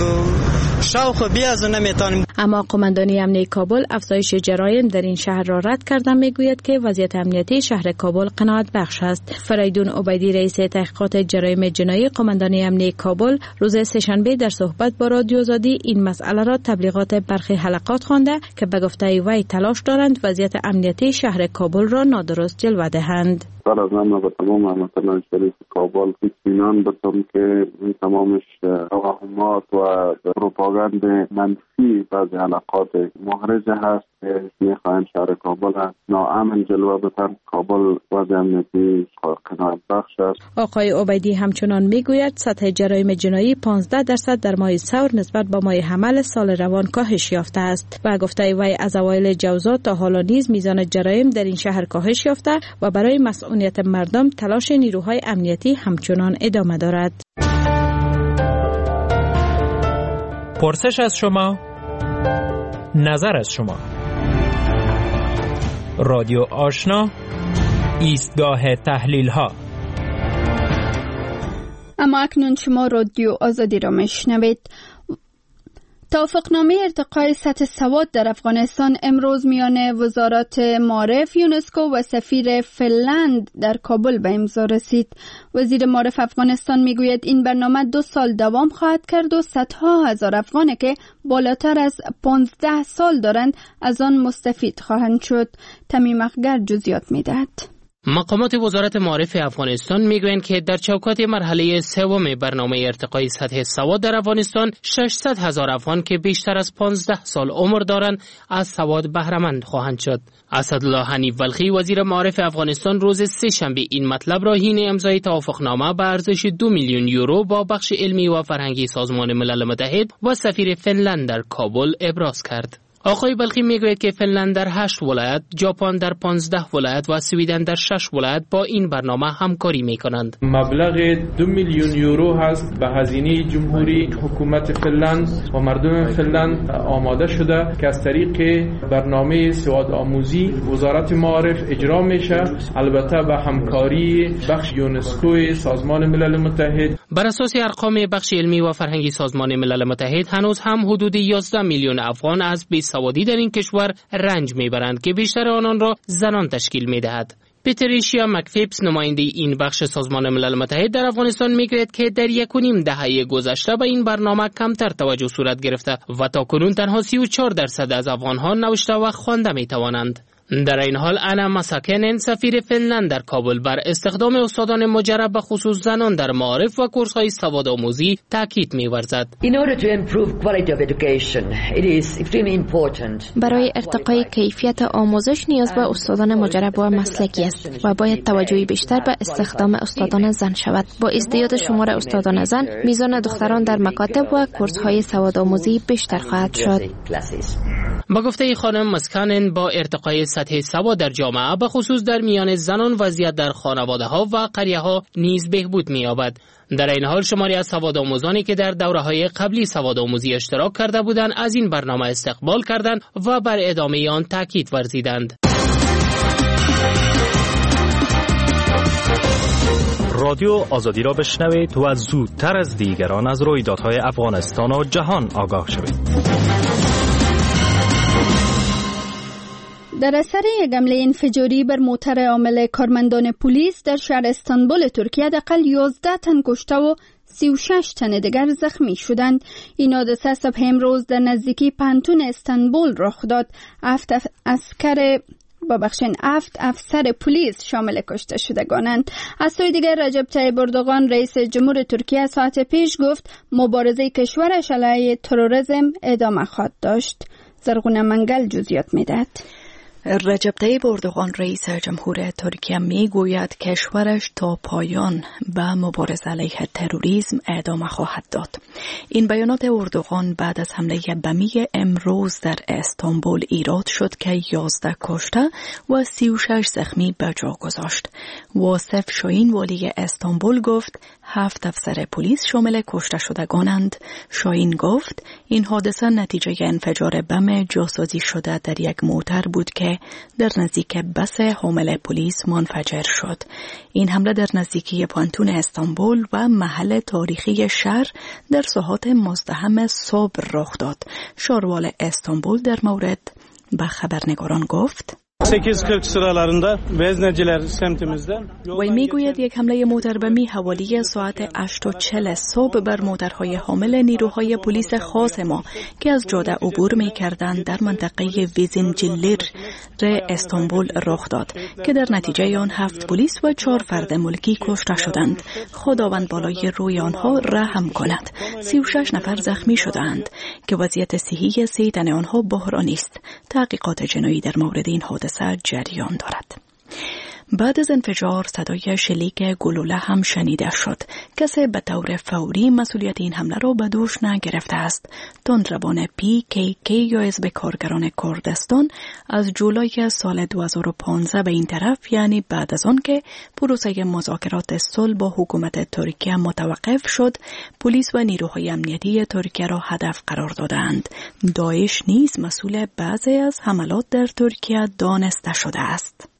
شوق بیاز نمیتونیم. اما قماندانی امنیتی کابل افزایش جرایم در این شهر را رد کرده میگوید که وضعیت امنیتی شهر کابل قناعت بخش است. فریدون عبیدی رئیس تحقیقات جرایم جنایی قماندانی امنیتی کابل روز سه‌شنبه در صحبت با رادیو آزادی این مسئله را تبلیغات برخی حلقات خوانده که به گفته وی تلاش دارند وضعیت امنیتی شهر کابل را نادرست جلوه دهند. سر از من به تمام مثلا شریف کابل اطمینان بدم که این تمامش توهمات و پروپاگاند منفی بعضی علاقات محرجه هست که میخواهند شهر کابل ناامن جلوه بدن. کابل وضع امنیتی قناعت بخش است. آقای عبیدی همچنان میگوید سطح جرایم جنایی پانزده درصد در ماه ثور نسبت با ماه حمل سال روان کاهش یافته است و گفته وی از اوایل جوزا تا حالا نیز میزان جرایم در این شهر کاهش یافته و برای مسئولیت مردم تلاش نیروهای امنیتی همچنان ادامه دارد. پرسش از شما، نظر از شما. رادیو آشنا، ایستگاه تحلیل ها. اما اکنون شما رادیو آزادی را میشنوید. توافقنامه ارتقای سطح سواد در افغانستان امروز میان وزارت معارف، یونسکو و سفیر فنلند در کابل به امضا رسید. وزیر معارف افغانستان میگوید این برنامه دو سال دوام خواهد کرد و صدها هزار افغانی که بالاتر از پانزده سال دارند از آن مستفید خواهند شد. تمیم اخگر جزئیات میدهد. مقامات وزارت معارف افغانستان میگویند که در چوکات مرحله سوم برنامه ارتقای سطح سواد در افغانستان ششصد هزار افغان که بیشتر از پانزده سال عمر دارند از سواد بهره مند خواهند شد. اسدالله حنیف بلخی وزیر معارف افغانستان روز سه شنبه این مطلب را حین امضای توافقنامه به ارزش دو میلیون یورو با بخش علمی و فرهنگی سازمان ملل متحد و سفیر فنلند در کابل ابراز کرد. آقای بلخی میگوید که فنلند در هشت ولایت، ژاپن در پانزده ولایت و سویدن در شش ولایت با این برنامه همکاری میکنند. مبلغ دو میلیون یورو هست به هزینه جمهوری حکومت فنلند و مردم فنلند آماده شده که از طریق برنامه سواد آموزی وزارت معارف اجرا میشه، البته به همکاری بخش یونسکو سازمان ملل متحد. بر اساس ارقام بخش علمی و فرهنگی سازمان ملل متحد هنوز هم حدود یازده میلیون افغان از بیسوادی در این کشور رنج میبرند که بیشتر آنان را زنان تشکیل میدهد. پتریشیا مکفیپس نماینده این بخش سازمان ملل متحد در افغانستان میگوید که در یک و نیم دهه گذشته به این برنامه کمتر توجه صورت گرفته و تاکنون تنها سی و چهار درصد از افغانها نوشته و خوانده میتوانند. در این حال انا مساکنن سفیر فنلند در کابل بر استخدام استادان مجرب به خصوص زنان در معارف و کورس‌های سوادآموزی تاکید می‌ورزد. برای ارتقای کیفیت آموزش نیاز به استادان مجرب و مسلکی است و باید توجهی بیشتر به استخدام استادان زن شود. با ازدیاد شمار استادان زن، میزان دختران در مکاتب و کورس‌های سوادآموزی بیشتر خواهد شد. با گفته خانم مسکانن با ارتقای سطح سواد در جامعه به خصوص در میان زنان وضعیت در خانواده ها و قریه ها نیز بهبود می‌یابد. در این حال شماری از سوادآموزانی که در دوره‌های قبلی سوادآموزی اشتراک کرده بودند از این برنامه استقبال کردند و بر ادامه آن تاکید ورزیدند. رادیو آزادی را بشنوید و زودتر از دیگران از رویدادهای افغانستان و جهان آگاه شوید. در اثر یک حمله انفجاری بر موتر حامل کارمندان پلیس در شهر استانبول ترکیه حداقل یازده تن کشته و سی و شش تن دیگر زخمی شدند. این حادثه صبح امروز در نزدیکی پانتون استانبول رخ داد. هفت عسکر ببخشین هفت افسر پلیس شامل کشته شدگانند. از سوی دیگر رجب طیب اردوغان رئیس جمهور ترکیه ساعت پیش گفت مبارزه کشورش علیه تروریسم ادامه خواهد داشت. زرغونه منگل جزئیات میدهد. رجب طیب اردوغان رئیس جمهور ترکیه می گوید کشورش تا پایان به مبارزه علیه تروریسم ادامه خواهد داد. این بیانات اردوغان بعد از حمله بمی امروز در استانبول ایراد شد که یازده کشته و سی و شش زخمی به جا گذاشت. واصف شاهین والی استانبول گفت هفت افسر پلیس شامل کشته شدگانند. شاهین گفت این حادثه نتیجه انفجار بم جاسازی شده در یک موتر بود که در نزدیک بس حامل پلیس منفجر شد. این حمله در نزدیکی پانتون استانبول و محل تاریخی شهر در ساعات مزدحم صبح رخ داد. شاروال استانبول در مورد به خبرنگاران گفت sekiz kırk sıralarında Vezneciler semtimizde وی میگوید یک حمله موتربمی حوالی ساعت هشت و چهل صبح بر موترهای حامل نیروهای پلیس خاص ما که از جاده عبور می‌کردند در منطقه ویزنجلیر استانبول رخ داد که در نتیجه آن هفت پلیس و چهار فرد ملکی کشته شدند. خداوند بالای روی آنها رحم کند. سی و شش نفر زخمی شدند که وضعیت صحی سه تن آنها بحرانی است. تحقیقات جنایی در مورد این حادثه جریان دارد. بعد از انفجار صدای شلیک گلوله هم شنیده شد. کسی به طور فوری مسئولیت این حمله را به دوش نگرفته است. تندروان پی کی کی یا حزب کارگران کردستان از جولای سال دو هزار و پانزده به این طرف، یعنی بعد از آن که پروسه مذاکرات صلح با حکومت ترکیه متوقف شد، پلیس و نیروهای امنیتی ترکیه را هدف قرار دادند. داعش نیز مسئول بعضی از حملات در ترکیه دانسته شده است.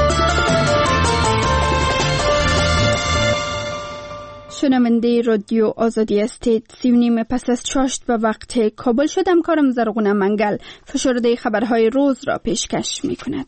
شنونده رادیو آزادی هستید. سی و نیم پس از چاشت به وقت کابل شد. همکارم زرغونه منگل فشرده خبرهای روز را پیشکش می کند.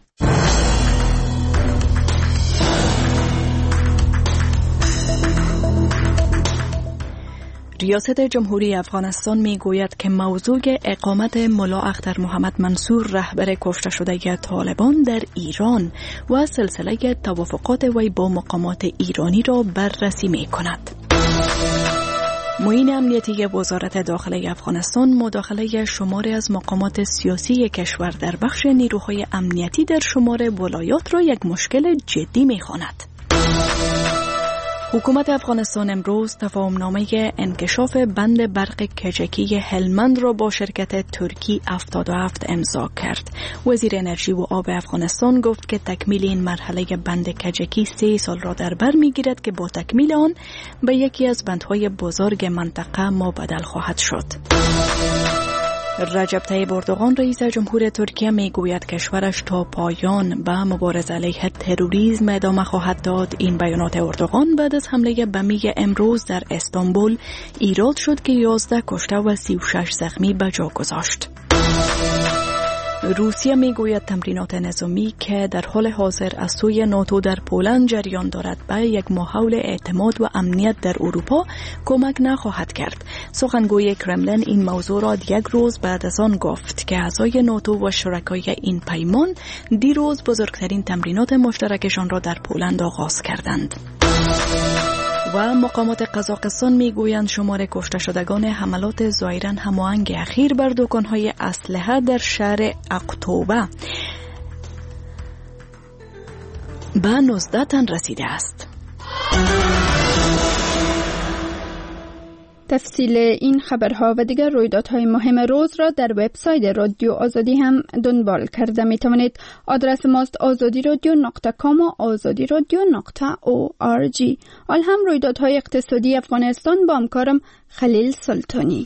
ریاست جمهوری افغانستان می گوید که موضوع اقامت ملا اختر محمد منصور رهبر کشته شده طالبان در ایران و سلسله توافقات وی با مقامات ایرانی را بررسی می کند. معین امنیتی وزارت داخلی افغانستان مداخله شماری از مقامات سیاسی کشور در بخش نیروهای امنیتی در شمار ولایات را یک مشکل جدی می خواند. حکومت افغانستان امروز تفاهمنامه انکشاف بند برق کجکی هلمند را با شرکت ترکی هفتاد و هفت امضا کرد. وزیر انرژی و آب افغانستان گفت که تکمیل این مرحله بند کجکی سه سال را در بر میگیرد که با تکمیل آن به یکی از بندهای بزرگ منطقه مبدل خواهد شد. رجب طیب اردوغان رئیس جمهور ترکیه میگوید کشورش تا پایان به مبارزه علیه تروریسم ادامه خواهد داد. این بیانات اردوغان بعد از حمله بمی امروز در استانبول ایراد شد که یازده کشته و سی و شش زخمی به جا گذاشت. روسیه میگوید تمرینات نظامی که در حال حاضر از سوی ناتو در پولند جریان دارد به یک ماحول اعتماد و امنیت در اروپا کمک نخواهد کرد. سخنگوی کرملین این موضوع را یک روز بعد از آن گفت که اعضای ناتو و شرکای این پیمان دیروز بزرگترین تمرینات مشترکشان را در پولند آغاز کردند. و مقامات قزاقستان میگویند شمار کشته شدگان حملات ظاهراً هماهنگ اخیر بر دکان‌های اسلحه در شهر اقتوبه به نوزده تن رسیده است. تفصیل این خبرها و دیگر رویدادهای مهم روز را در وبسایت رادیو آزادی هم دنبال کرده می توانید. آدرس ماست آزادی رادیو نقطه کام و آزادی رادیو نقطه او آر جی. حال هم رویدادهای اقتصادی افغانستان با همکارم خلیل سلطانی.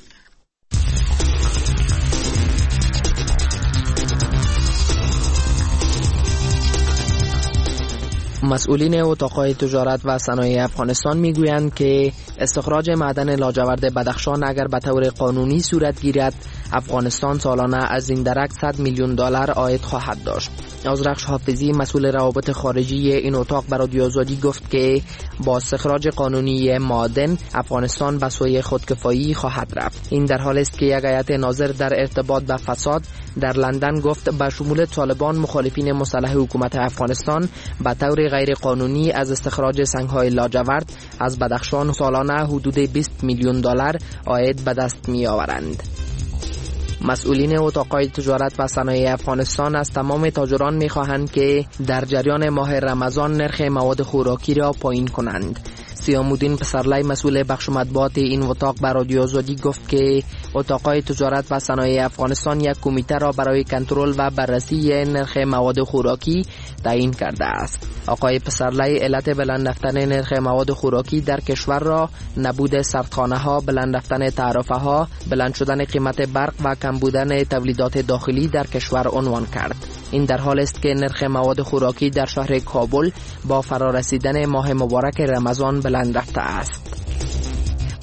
مسئولین اتاقهای تجارت و صنایع افغانستان میگویند که استخراج معدن لاجورد بدخشان اگر به طور قانونی صورت گیرد، افغانستان سالانه از این درک صد میلیون دلار عاید خواهد داشت. آذرخش حافظی مسئول روابط خارجی این اتاق به رادیو آزادی گفت که با استخراج قانونی معادن افغانستان به سوی خودکفایی خواهد رفت. این در حالی است که یک هیئت ناظر در ارتباط به فساد در لندن گفت به شمول طالبان مخالفین مسلح حکومت افغانستان به طور غیر قانونی از استخراج سنگ‌های لاجورد از بدخشان سالانه حدود بیست میلیون دلار عاید به دست می‌آورند. مسئولین اتاقهای تجارت و صنایع افغانستان از تمام تاجران می‌خواهند که در جریان ماه رمضان نرخ مواد خوراکی را پایین کنند. سیامودین پسرلی مسئول بخش مطبوعات این اتاق به رادیو آزادی گفت که اتاقهای تجارت و صنایع افغانستان یک کمیته را برای کنترل و بررسی نرخ مواد خوراکی تعیین کرده است. آقای پسرلی علت بلند رفتن نرخ مواد خوراکی در کشور را نبود سردخانه‌ها، بلند رفتن تعرفه‌ها، بلند شدن قیمت برق و کم بودن تولیدات داخلی در کشور عنوان کرد. این در حال است که نرخ مواد خوراکی در شهر کابل با فرارسیدن ماه مبارک رمضان بلند رفته است.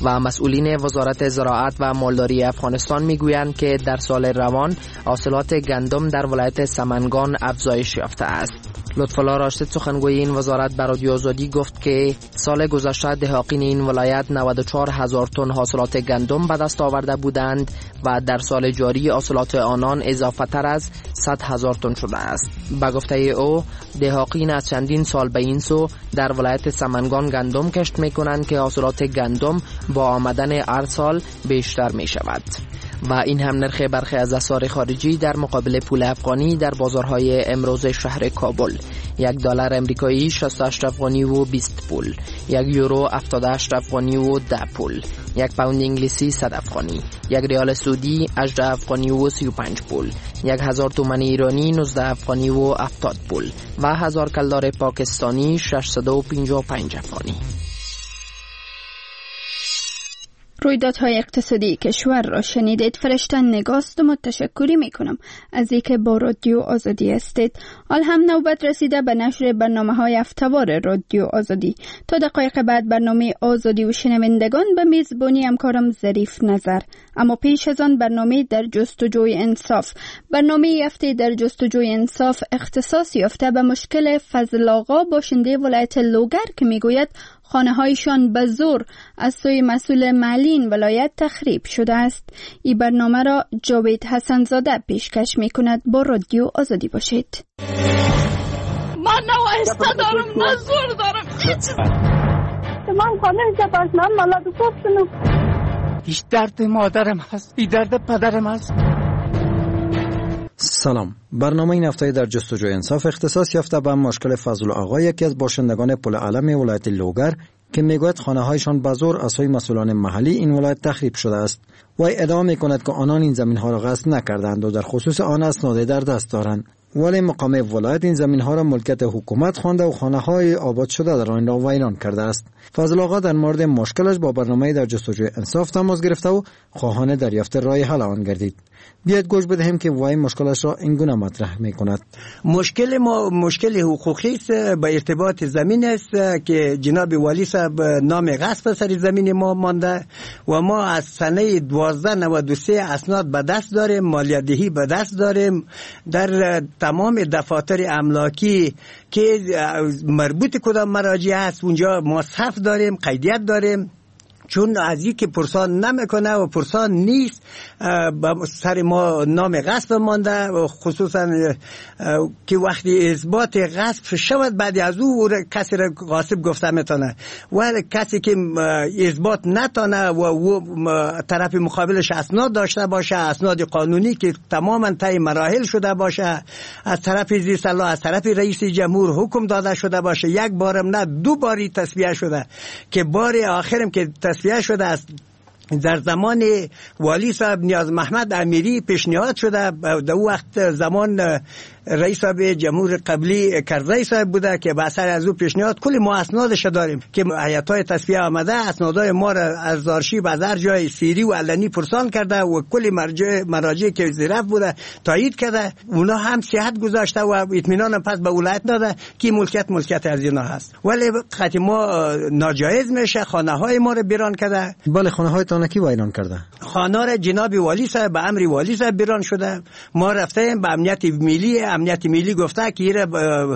و مسئولین وزارت زراعت و مالداری افغانستان میگویند که در سال روان حاصلات گندم در ولایت سمنگان افزایش یافته است. لطفالله راشد سخنگوی این وزارت بر رادیو آزادی گفت که سال گذشته دهقان این ولایت نود و چهار هزار تن حاصلات گندم به دست آورده بودند و در سال جاری حاصلات آنان اضافه تر از صد هزار تن شده است. به گفته او دهقان از چندین سال به این سو در ولایت سمنگان گندم کشت می کنند که حاصلات گندم با آمدن هر سال بیشتر می شود. و این هم نرخ برخی از اسعار خارجی در مقابل پول افغانی در بازارهای امروز شهر کابل. یک دلار امریکایی شصت و هشت افغانی و بیست پول، یک یورو هفتاد و هشت افغانی و ده پول، یک پوند انگلیسی صد افغانی، یک ریال سعودی هجده افغانی و سی و پنج پول، یک هزار تومان ایرانی نوزده افغانی و هفتاد پول و هزار کلدار پاکستانی ششصد و پنجاه و پنج افغانی. رویدادهای اقتصادی کشور را شنیدید. فرشتن نگاست و متشکری می کنم از اینکه با رادیو آزادی هستید. حال هم نوبت رسیده به نشر برنامه های هفته‌وار رادیو آزادی. تا دقایق بعد برنامه آزادی و شنوندگان به میزبانی همکارم ظریف نظر. اما پیش از آن برنامه در جستجوی انصاف. برنامه هفته در جستجوی انصاف اختصاص یافته به مشکل فضل آقا باشنده ولایت لوگر که میگوید خانه‌هایشان به زور از سوی مسئول محلی این ولایت تخریب شده است. این برنامه را جاوید حسن زاده پیشکش می‌کند. با رادیو آزادی باشید. من نه وایسته دارم نه زور دارم. من خانه جباش من مالات کوبشنو. هیچ درد مادرم هست، این درد پدرم هست. سلام. برنامه این هفته در جستجوی انصاف اختصاص یافته به مشکل فضل آقا، یکی از باشندگان پل علم ولایت لوگر که میگوید خانه‌هایشان به زور از سوی مسئولان محلی این ولایت تخریب شده است. وی ادعا میکند که آنان این زمین‌ها را غصب نکردند و در خصوص آن اسناد در دست دارند، ولی مقام ولایت این زمین‌ها را ملکیت حکومت خوانده و خانه‌های آباد شده در آن را ویران کرده است. فضل آقا در مورد مشکلش با برنامه در جستجوی انصاف تماس گرفته و خواهان دریافت راه حل آن گردید. بیاید گوش بدهیم که وای مشکلش را اینگونه مطرح می‌کند. مشکل ما مشکل حقوقی است به ارتباط زمین است که جناب والی صاحب نام غصب سر زمین ما مانده و ما از سنه دوازده نود و سه اسناد به دست داریم، مالیات‌دهی به دست داریم در تمام دفاتر املاکی که مربوط کدام مراجع است اونجا ما صف داریم، قیدیت داریم. چون از این که پرسان نمیکنه و پرسان نیست سر ما نام غصب مانده، خصوصا که وقتی اثبات غصب شود بعد از او کسی را غاصب گفته میتونه و کسی که اثبات نتونه و او طرف مقابلش اسناد داشته باشه، اسناد قانونی که تماما طی مراحل شده باشه، از طرف زیر صلاح از طرف رئیس جمهور حکم داده شده باشه، یک بارم نه دو باری تصویه شده که بار آخرم که تصفیه شده است در زمان والی صاحب نیاز محمد امیری پیشنهاد شده. در اون وقت زمان رئیس صاحب جمهور قبلی کرزی صاحب بوده که به اثر از او پیشنهاد کلی ما اسنادش داریم که هیئت‌های تصفیه آمده اسنادهای ما را از آرشیو از هر جای سیری و علنی پرسان کرده و کلی مرجع مراجع که ظرف بوده تایید کرده، اونا هم صحت گذاشته و اطمینان پس به ولایت داده که ملکیت ملکیت از اینا هست، ولی قطعی ما ناجایز میشه خانه‌های ما را بیران کرده. بله، خانه‌های تان کی ویران کرده؟ خانه را جناب والی صاحب به امر والی صاحب بیران شده. ما رفتیم به امنیت ملی، امنیت ملی گفته که ایره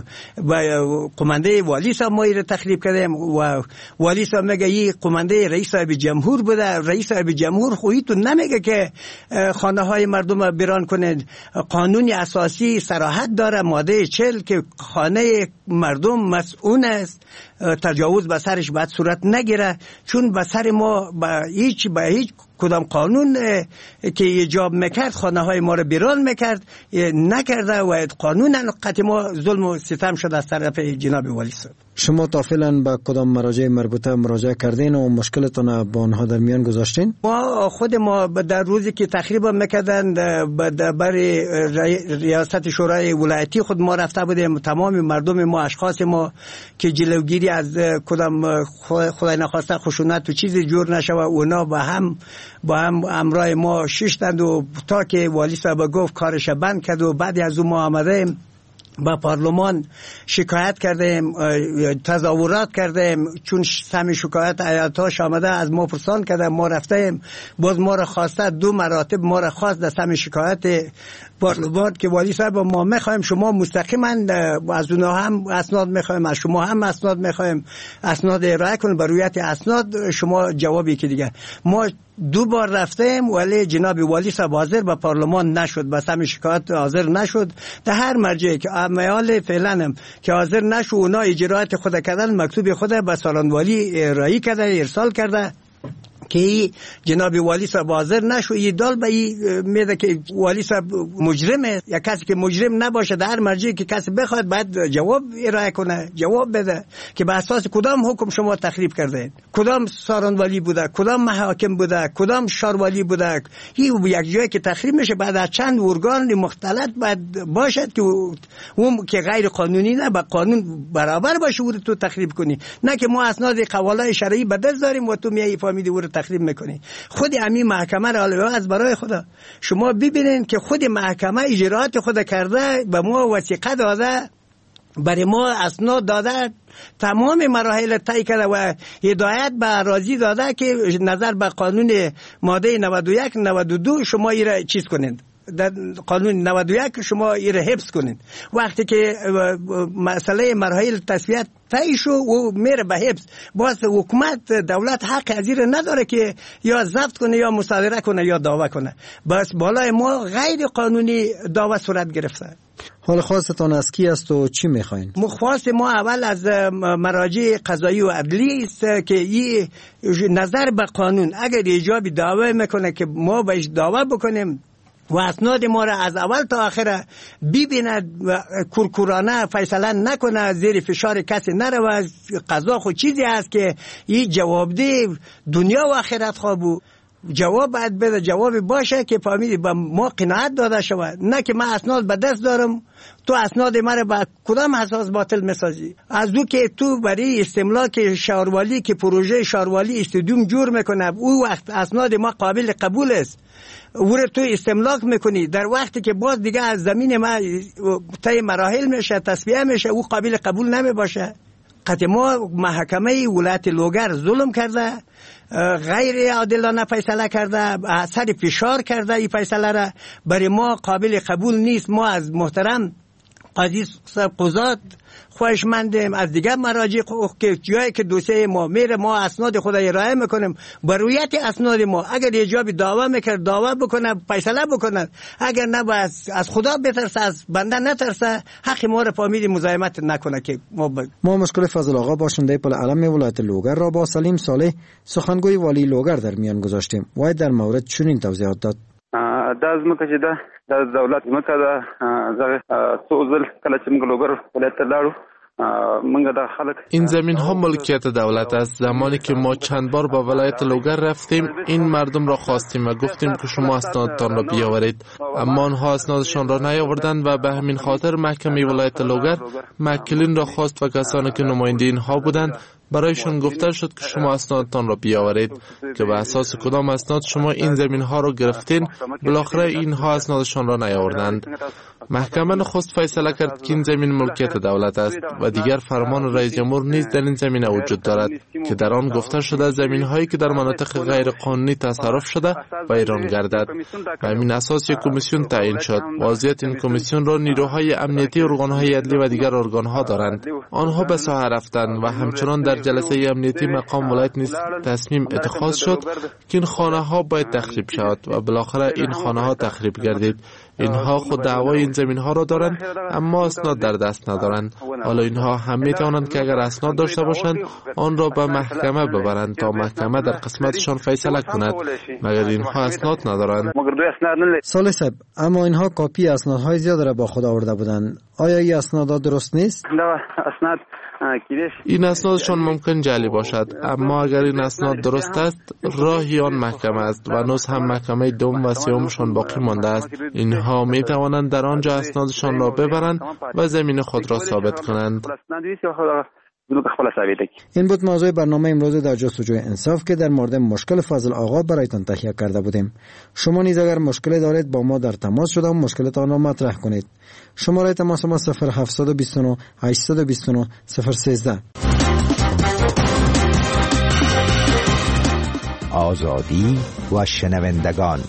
با قمانده والی صاحب ما ایره تخریب کردیم و والی صاحب میگه این قمانده رئیس صاحب جمهور بوده. رئیس صاحب جمهور خودتون نمیگه که خانه های مردم بیران کنید. قانون اساسی صراحت داره ماده چهل که خانه مردم مسئول است، تجاوز به سرش باید صورت نگیره، چون به سر ما به هیچ به هیچ کدام قانون که ایجاب میکرد خانه های ما رو بیران میکرد نکرده و قانون قطعی ما ظلم و ستم شده از طرف جناب والی صاحب. شما تا فعلا به کدام مراجع مربوطه مراجعه کردین و مشکلتون با آنها در میان گذاشتین؟ ما خود ما در روزی که تخریب میکردن برای ریاست شورای ولایتی خود ما رفته بودیم، تمام مردم ما اشخاص ما که جلوگیری از کدام خدای نخواسته خشونت و چیزی جور نشه و اونا با هم با هم امرای ما ششتند و تا که والی صاحب گفت کارش بند کرد و بعد از اون ما آمدیم با پارلمان شکایت کردیم، تظاهرات کردیم، چون سمی شکایت ایالتاش آمده از ما پرسان کردیم، ما رفتیم، باز ما را خواسته، دو مراتب ما را خواست در سمی شکایت پارلمان که والی صاحب ما میخوایم شما مستقیما از اونها هم اسناد میخوایم، از شما هم اسناد میخوایم، اسناد ارائه کنید، بر رویت اسناد شما جوابی که دیگه. ما دو بار رفتیم ولی جناب والی صاحب حاضر به پارلمان نشد، بس همین شکایت حاضر نشد. در هر مرجعی که عمل فعلا هم که حاضر نشد، اونا اجرات خود کردن، مکتوب خود به سالن والی ارائه کرده، ارسال کرده که جناب والی صاحب حاضر نشو. این دال به این میده که والی صاحب مجرمه، یا کسی که مجرم نباشه در هر مرجعی که کسی بخواد باید جواب ارائه کنه، جواب بده که به اساس کدام حکم شما تخریب کرده، کدام سالن والی بوده، کدام محاکم بوده، کدام شاروالی بوده. این یک جایی که تخریب میشه بعد از چند ارگان مختلط باید باشد که اون که غیر قانونی نه با قانون برابر باشه او تو تخریب کنی، نه که ما اسناد قواله شرعی به دست داریم و تو میای فهمیدی او تخریب میکنی. خود همین محکمه را از برای خدا شما ببینید که خود محکمه اجرات خود کرده، به ما وثیقه داده، برای ما اسناد داده، تمام مراحل طی کرده و هدایت به اراضی داده که نظر به قانون ماده نود و یک نود و دو شما ایره چیز کنید، در قانون نود و یک شما ایره حفظ کنید. وقتی که مسئله مراحل تصفیه طی شو و میره به حفظ، باز حکومت دولت حق از این نداره که یا ضبط کنه یا مصادره کنه یا دعوا کنه. بس بالای ما غیر قانونی دعوا صورت گرفته. حال خواستتان از کی است و چی میخواین؟ مخواست ما اول از مراجع قضایی و عدلی است که این نظر به قانون اگر ایجابی دعوا میکنه که ما بهش دعوا بکنیم و اسناد ما را از اول تا آخر ببیند و کورکورانه فیصله نکنه، زیر فشار کسی نره. و قضا خود چیزی هست که این جوابده دنیا و آخرت خوابو جواب باید بده، جواب باشه که فهمیدی با ما قناعت داده شود، نه که من اسناد به دست دارم تو اسناد مرا با کدام اساس باطل میسازی. از دو که تو برای استملاک شهروالی که پروژه شهروالی استادیوم جور میکنه، او وقت اسناد ما قابل قبول است، او رو تو استملاک میکنی، در وقتی که باز دیگه از زمین ما طی مراحل میشه، تصفیه میشه، او قابل قبول نمی باشه. قطع ما محکمه ولایت لوگر ظلم کرده، غیر عادلانه فیصله کرده، اثر فشار کرده، این فیصله را برای ما قابل قبول نیست. ما از محترم قاضی قضات خواهشمندیم، از دیگر مراجع که جایی که دوسیه ما میره ما اسناد خود ارائه میکنیم، بر رویت اسناد ما اگر ایجابی دعوا میکرد دعوا بکنه، فیصله بکنه، اگر نه باز از خدا بترسه، از بنده نترسه، حق ما را فهمید مزاحمت نکنه. که ما ب... ما مشکل فضل آقا باشنده پل علم ولایت لوگر را با سلیم صالح سخنگوی والی لوگر در میان گذاشتیم. وای در مورد چنین توضیحات داد. دا زمکه چې ده د دولت زمکه ده، زغه څو ځل کله چې موږ لوګر ولایت ته لاړو این زمین ها ملکیت دولت است. زمانی که ما چند بار با ولایت لوگر رفتیم این مردم را خواستیم و گفتیم که شما اسنادتان را بیاورید، اما آنها اسنادشان را نیاوردند و به همین خاطر محکمه ولایت لوگر موکلین را خواست و کسانی که نماینده اینها بودند برایشون گفته شد که شما اسنادتان را بیاورید، که به اساس کدام اسناد شما این زمین ها را گرفتین. بالاخره اینها اسنادشان را نیاوردند. محکمه نخست فیصله کرد که این زمین ملکیت دولت است و دیگر فرمان رئیس جمهور نیز در این زمینه وجود دارد که در آن گفته شده زمین هایی که در مناطق غیر قانونی تصرف شده و ایران گردد. و همین اساس یک کمیسیون تعیین شد. وضعیت این کمیسیون را نیروهای امنیتی، ارگانهای عدلی و دیگر ارگانها دارند. آنها به ساحه رفتند و همچنان در جلسه امنیتی مقام ولایت نیز تصمیم اتخاذ شد که این خانه ها باید تخریب شود و بالاخره این خانه ها تخریب گردید. اینها خود دعوای این زمین ها را دارند اما اسناد در دست ندارند. حالا اینها هم می توانند که اگر اسناد داشته باشند آن را به محکمه ببرند تا محکمه در قسمتشان فیصله کند، مگر اینها اسناد ندارند. صالح صاحب، اما اینها کاپی اسنادهای زیاد را با خود آورده بودند. آیا این اسناد درست نیست؟ اسناد این اسنادشان ممکن جعلی باشد، اما اگر این اسناد درست است راهی آن محکمه است و هنوز هم محکمه دوم و سومشان باقی مانده است. اینها می توانند در آنجا اسنادشان را ببرند و زمین خود را ثابت کنند. زموږ خپل ثابت کی. این بود موضوع برنامه امروز در جستجوی انصاف که در مورد مشکل فضل آقا برایتان تهیه کرده بودیم. شما نیز اگر مشکلی دارید با ما در تماس شده و مشکلتان را مطرح کنید. شماره تماس ما صفر هفت دو نه هشت دو نه صفر یک سه. آزادی و شنوندگان.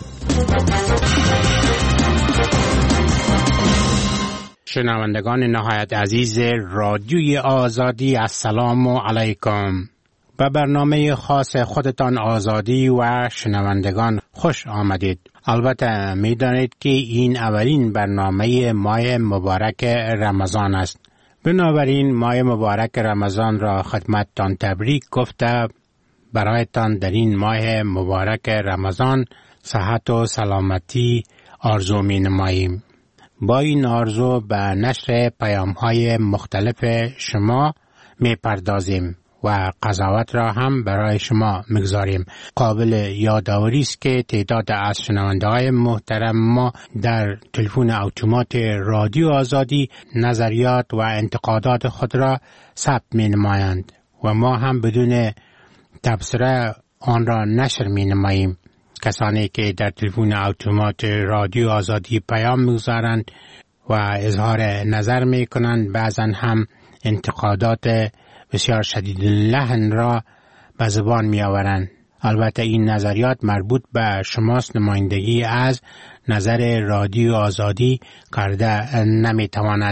شنوندگان نهایت عزیز رادیوی آزادی، السلام علیکم. به برنامه خاص خودتان آزادی و شنوندگان خوش آمدید. البته می دانید که این اولین برنامه ماه مبارک رمضان است. بنابراین ماه مبارک رمضان را خدمتتان تبریک گفته برایتان در این ماه مبارک رمضان صحت و سلامتی آرزو می نماییم. با این آرزو به نشر پیام های مختلف شما می پردازیم و قضاوت را هم برای شما میگذاریم. قابل یادآوری است که تعداد از شنونده های محترم ما در تلفن اتومات رادیو آزادی نظریات و انتقادات خود را ثبت می نمایند و ما هم بدون تبصره آن را نشر می نماییم. کسانی که در تلفن اتومات رادیو آزادی پیام میگذارند و اظهار نظر می کنند، بعضا هم انتقادات بسیار شدید لحن را به زبان می آورند. البته این نظریات مربوط به شماست، نمایندگی از نظر رادیو آزادی کرده نمی تواند.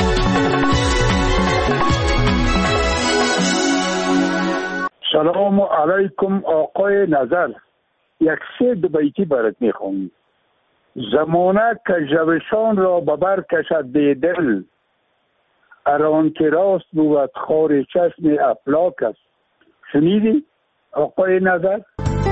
سلام علیکم آقای نظر. یک سه دو بیتی برات میخونم. زمانه که جوشان را ببر کشد به دل، اران که راست بود خار چشم افلاک است. شنیدی آقای نظر؟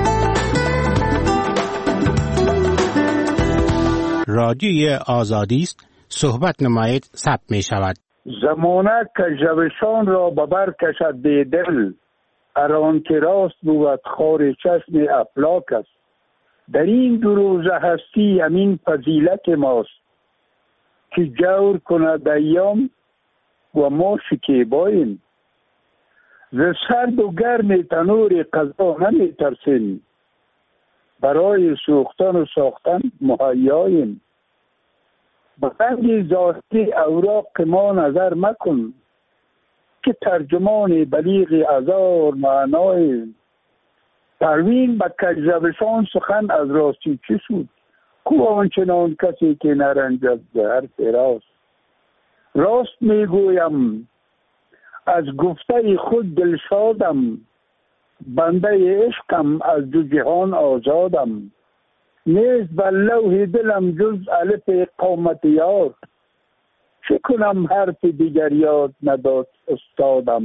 رادیوی آزادی است، صحبت نمایید ثبت می شود. زمانه که جوشان را ببر کشد به دل، اران که راست بود خار چشم افلاک است. در این دو روزه هستی امین فضیلت ماست، که جور کند ایام و ما شکیباییم. ز سرد و گرم تنور قضا نمی ترسیم، برای سوختن و ساختن مهیاییم. به رنگ ذاتی اوراق ما نظر مکن، که ترجمان بلیغ هزار معناییم. پروین به کجروشان سخن از راستی چه شد؟ کو آنچنان کسی که نرنجد به حرف راست. راست میگویم از گفته خود دلشادم، بنده عشقم از دو جهان آزادم. نیست بر لوح دلم جز الف قامت یار، چه کنم حرف دیگر یاد نداد استادم.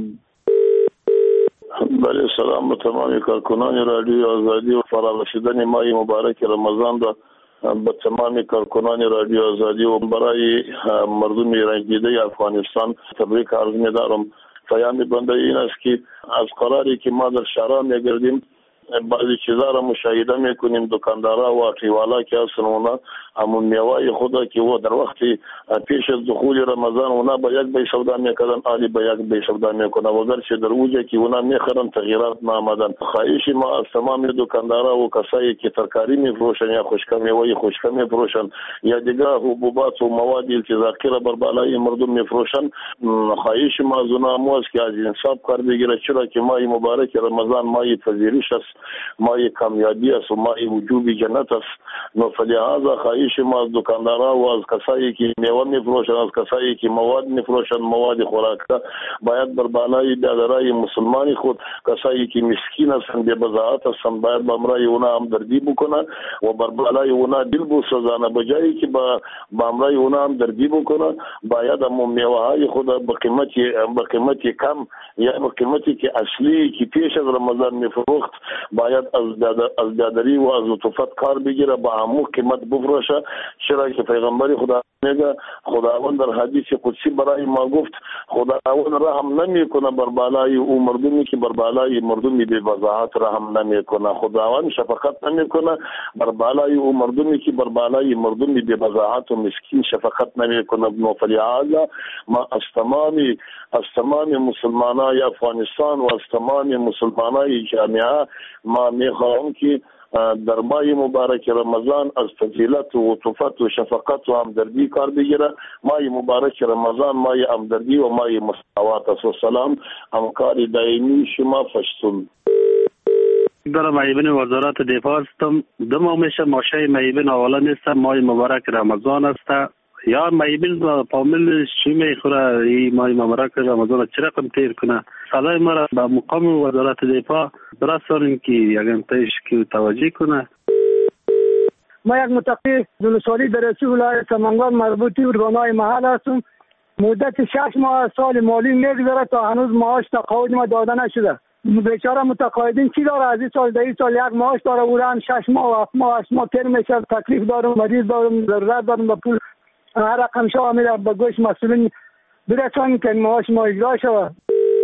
بله، سلام به تمام کارکنان رادیو آزادی و فرارسیدن ماه مبارک رمضان را به تمام کارکنان رادیو آزادی و برای مردم رنجیده افغانستان تبریک عرض می‌دارم. پیام بنده این است که از قراری که ما در شهرها می‌گردیم بعضی چیزا را مشاهده میکنیم. دکاندارا و اتریوالا که هستن اونا همون میوه خدا که و در وقت پیش از دخول رمضان اونا با یک بی سودا میکردن، آلی با یک بی سودا میکنن و گرچه در اوجه که اونا میخرن تغییرات نامدن. خواهش ما از تمام دکاندارا و کسایی که ترکاری میفروشن یا خشک میوه خشک میفروشن یا دیگه حبوبات و مواد التزاقی را بر بالای مردم میفروشن، خواهش ما از اونا موز که از انصاف کار بگیره، چرا که ماه مبارک رمضان ماه پذیرش است، ماه کامیابی است و ماه وجوب جنت است. نو فلهذا خواهش ما از دکاندارا و از کسایی که میوه میفروشن، از کسایی که مواد میفروشن، مواد خوراکه، باید بر بالای بیادرای مسلمانی خود کسایی که مسکین هستن، بی بضاعت هستن، باید با امرای اونا همدردی بکنن و بر بالای اونا دل بسوزانه. بجایی که با با امرای اونا همدردی بکنن، باید هم میوه های خود به قیمتی به قیمتی کم یا به قیمتی که اصلی که پیش از رمضان میفروخت باید از از بیادری و از لطفت کار بگیره، با همون قیمت بفروشه. چرا که پیغمبر خدا میگه خداوند در حدیث قدسی برای ما گفت خداوند رحم نمیکنه بر بالای او مردمی که بر بالای مردمی بی وضاحت رحم نمیکنه. خداوند شفقت نمیکنه بر بالای او مردمی که بر بالای مردمی بی وضاحت و مسکین شفقت نمیکنه. فلهذا ما از تمام از تمام مسلمانای افغانستان و از تمام مسلمانای جامعه ما میخواهم که در ماه مبارک رمضان از فضیلت و عطوفت و شفقت و همدردی کار بگیره. ماه مبارک رمضان ماه همدردی و ماه مساوات است. و سلام همکار دائمی شما فشتون. در معیبین وزارت دفاع هستم. دو ماه میشه ماشه معیبین اولا نیستم. ماه مبارک رمضان است. یا معیبین پامل چی میخوره این ماه مبارک رمضان چه رقم تیر کنه؟ صدای ما را به مقام وزارت دفاع برسانیم که یکم پیش که توجه کنه. ما یک متقی دولسالی در رسی ولایت سمنگان مربوطی ارگانهای محل هستم. مدت شش ماه سال مالی میگذره تا هنوز معاش تقاعد ما داده نشده. بیچاره متقاعدین چی داره؟ از این سال در این سال یک معاش داره اوران شش ماه و هفت ماه هشت ماه تیر میشه. تکلیف دارم، مریض دارم، ضرورت دارم به پول هر رقم شما میره به گوش مسئولین برسانیم که معاش ما اجرا شود.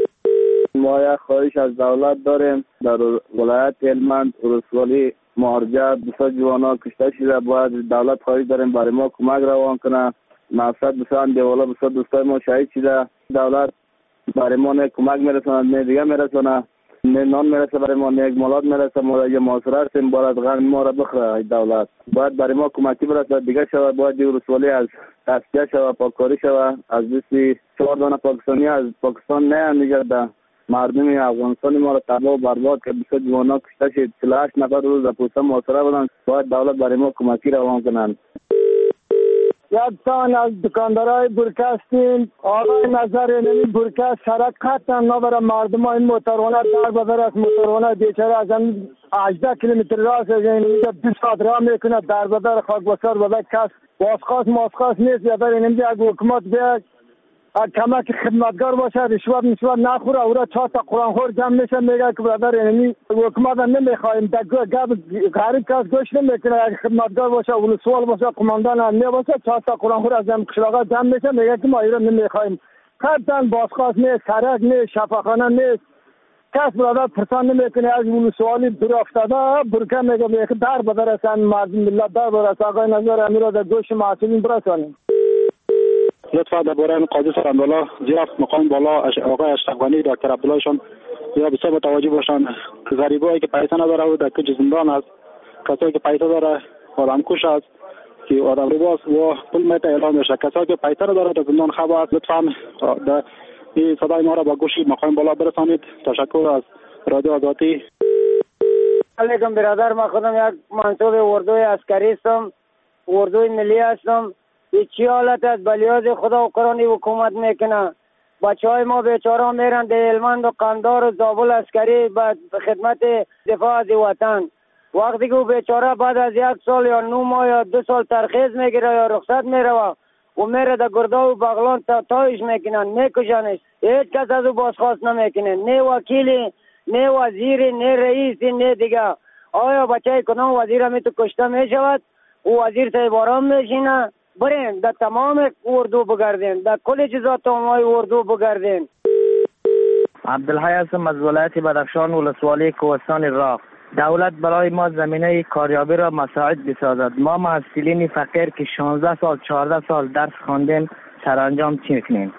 ما یک خواهش از دولت داریم در ولایت هلمند ولسوالی مهرجه دوستا جوانا کشته شده. باید دولت خواهش داریم برای ما کمک روان کنه. نفسد دوستا دیوالا دوستا دوستای ما شهید شده. دولت برای ما نه کمک میرساند نه دیگه میرسانه، نه نان میرسه برای ما، نه اکمالات میرسه. ما یه معاصره هستیم، باید غم ما را بخوره. دولت باید برای ما کمکی برسه دیگه شود. باید ولسوالی از تصفیه شود، پاککاری شود. از بیست چهار دانه پاکستانی از پاکستان نه میگرده. مردم افغانستان ما را تباه و برباد که بیست جوانا کشته شد. چهل و هشت نفر روز در پوسته معاصره بودن. باید دولت برای ما کمکی روان کنند. یادتان از دکاندارای برکه هستیم. آقای نظر نمی برکه سرک قطعا نبره. مردم ها این موترونه در بدر از موترونه بیچاره از این هجده کیلومتر راست از این دو ساعت راه میکنه در بدر خاک بسر بدر کس واسخاص ماسخاص نیست. یا در این دیگه حکومت بیاد کمک خدمتگار باشه، رشوت نشوت نخوره. او را چهار تا قرآن خور جمع میشه میگه که برادر یعنی حکومت نمیخوایم در گب غریب کس گوش نمیکنه. اگه خدمتگار باشه ولسوال باشه قماندان هم باشه چهار تا قرآن خور از جمع قشلاقا جمع میشه میگه که ما ایران نمیخوایم. قطعا بازخواست نیست، سرک نیست، شفاخانه نیست. کس برادر پرسان نمیکنه. از ولسوالی دور افتاده برکه میگه میگه در بدر اصلا مردم ملت در بدر اصلا. آقای نظر امیر را در گوش معصومین برسانیم. لطفا درباره قاضی سرندالا زیرا مقام بالا آقای اشرف‌غنی دکتر عبداللهشان یا بسیار متوجه باشند. غریبایی که پیسه نداره و در کج زندان است، کسایی که پیسه داره آدم کش است که آدم رباست و پول میت اعلام میشه. کسایی که پیسه نداره در زندان خواب است. لطفا در این صدای ما را با گوش مقام بالا برسانید. تشکر از رادیو آزادی. علیکم برادر، ما خودم یک منصوب اردوی عسکری هستم، اردوی ملی هستم. چی حالت از بلیاز خدا و قرآنی حکومت میکنه؟ بچه های ما بیچاره میرن در هلمند و قندار و زابل عسکری به خدمت دفاع از وطن. وقتی که بیچاره بعد از یک سال یا نو ماه یا دو سال ترخیص میگیره یا رخصت میره و میره در گردا و بغلان تا تایش میکنن، میکشنش. هیچ کس از او بازخواست نمیکنه، نه وکیلی، نه وزیری، نه رئیسی، نه دیگه. آیا بچه کنم وزیر همی تو کشته میشود و وزیر تا بارام میشینه؟ برین در تمام اردو بگردین، در کل چیزات تمام اردو بگردین. عبدالحی هستم از ولایت بدخشان ولسوالی کوهستان راق. دولت برای ما زمینه کاریابی را مساعد بسازد. ما محصلین فقیر که شانزده سال چهارده سال درس خواندیم سرانجام چی کنیم؟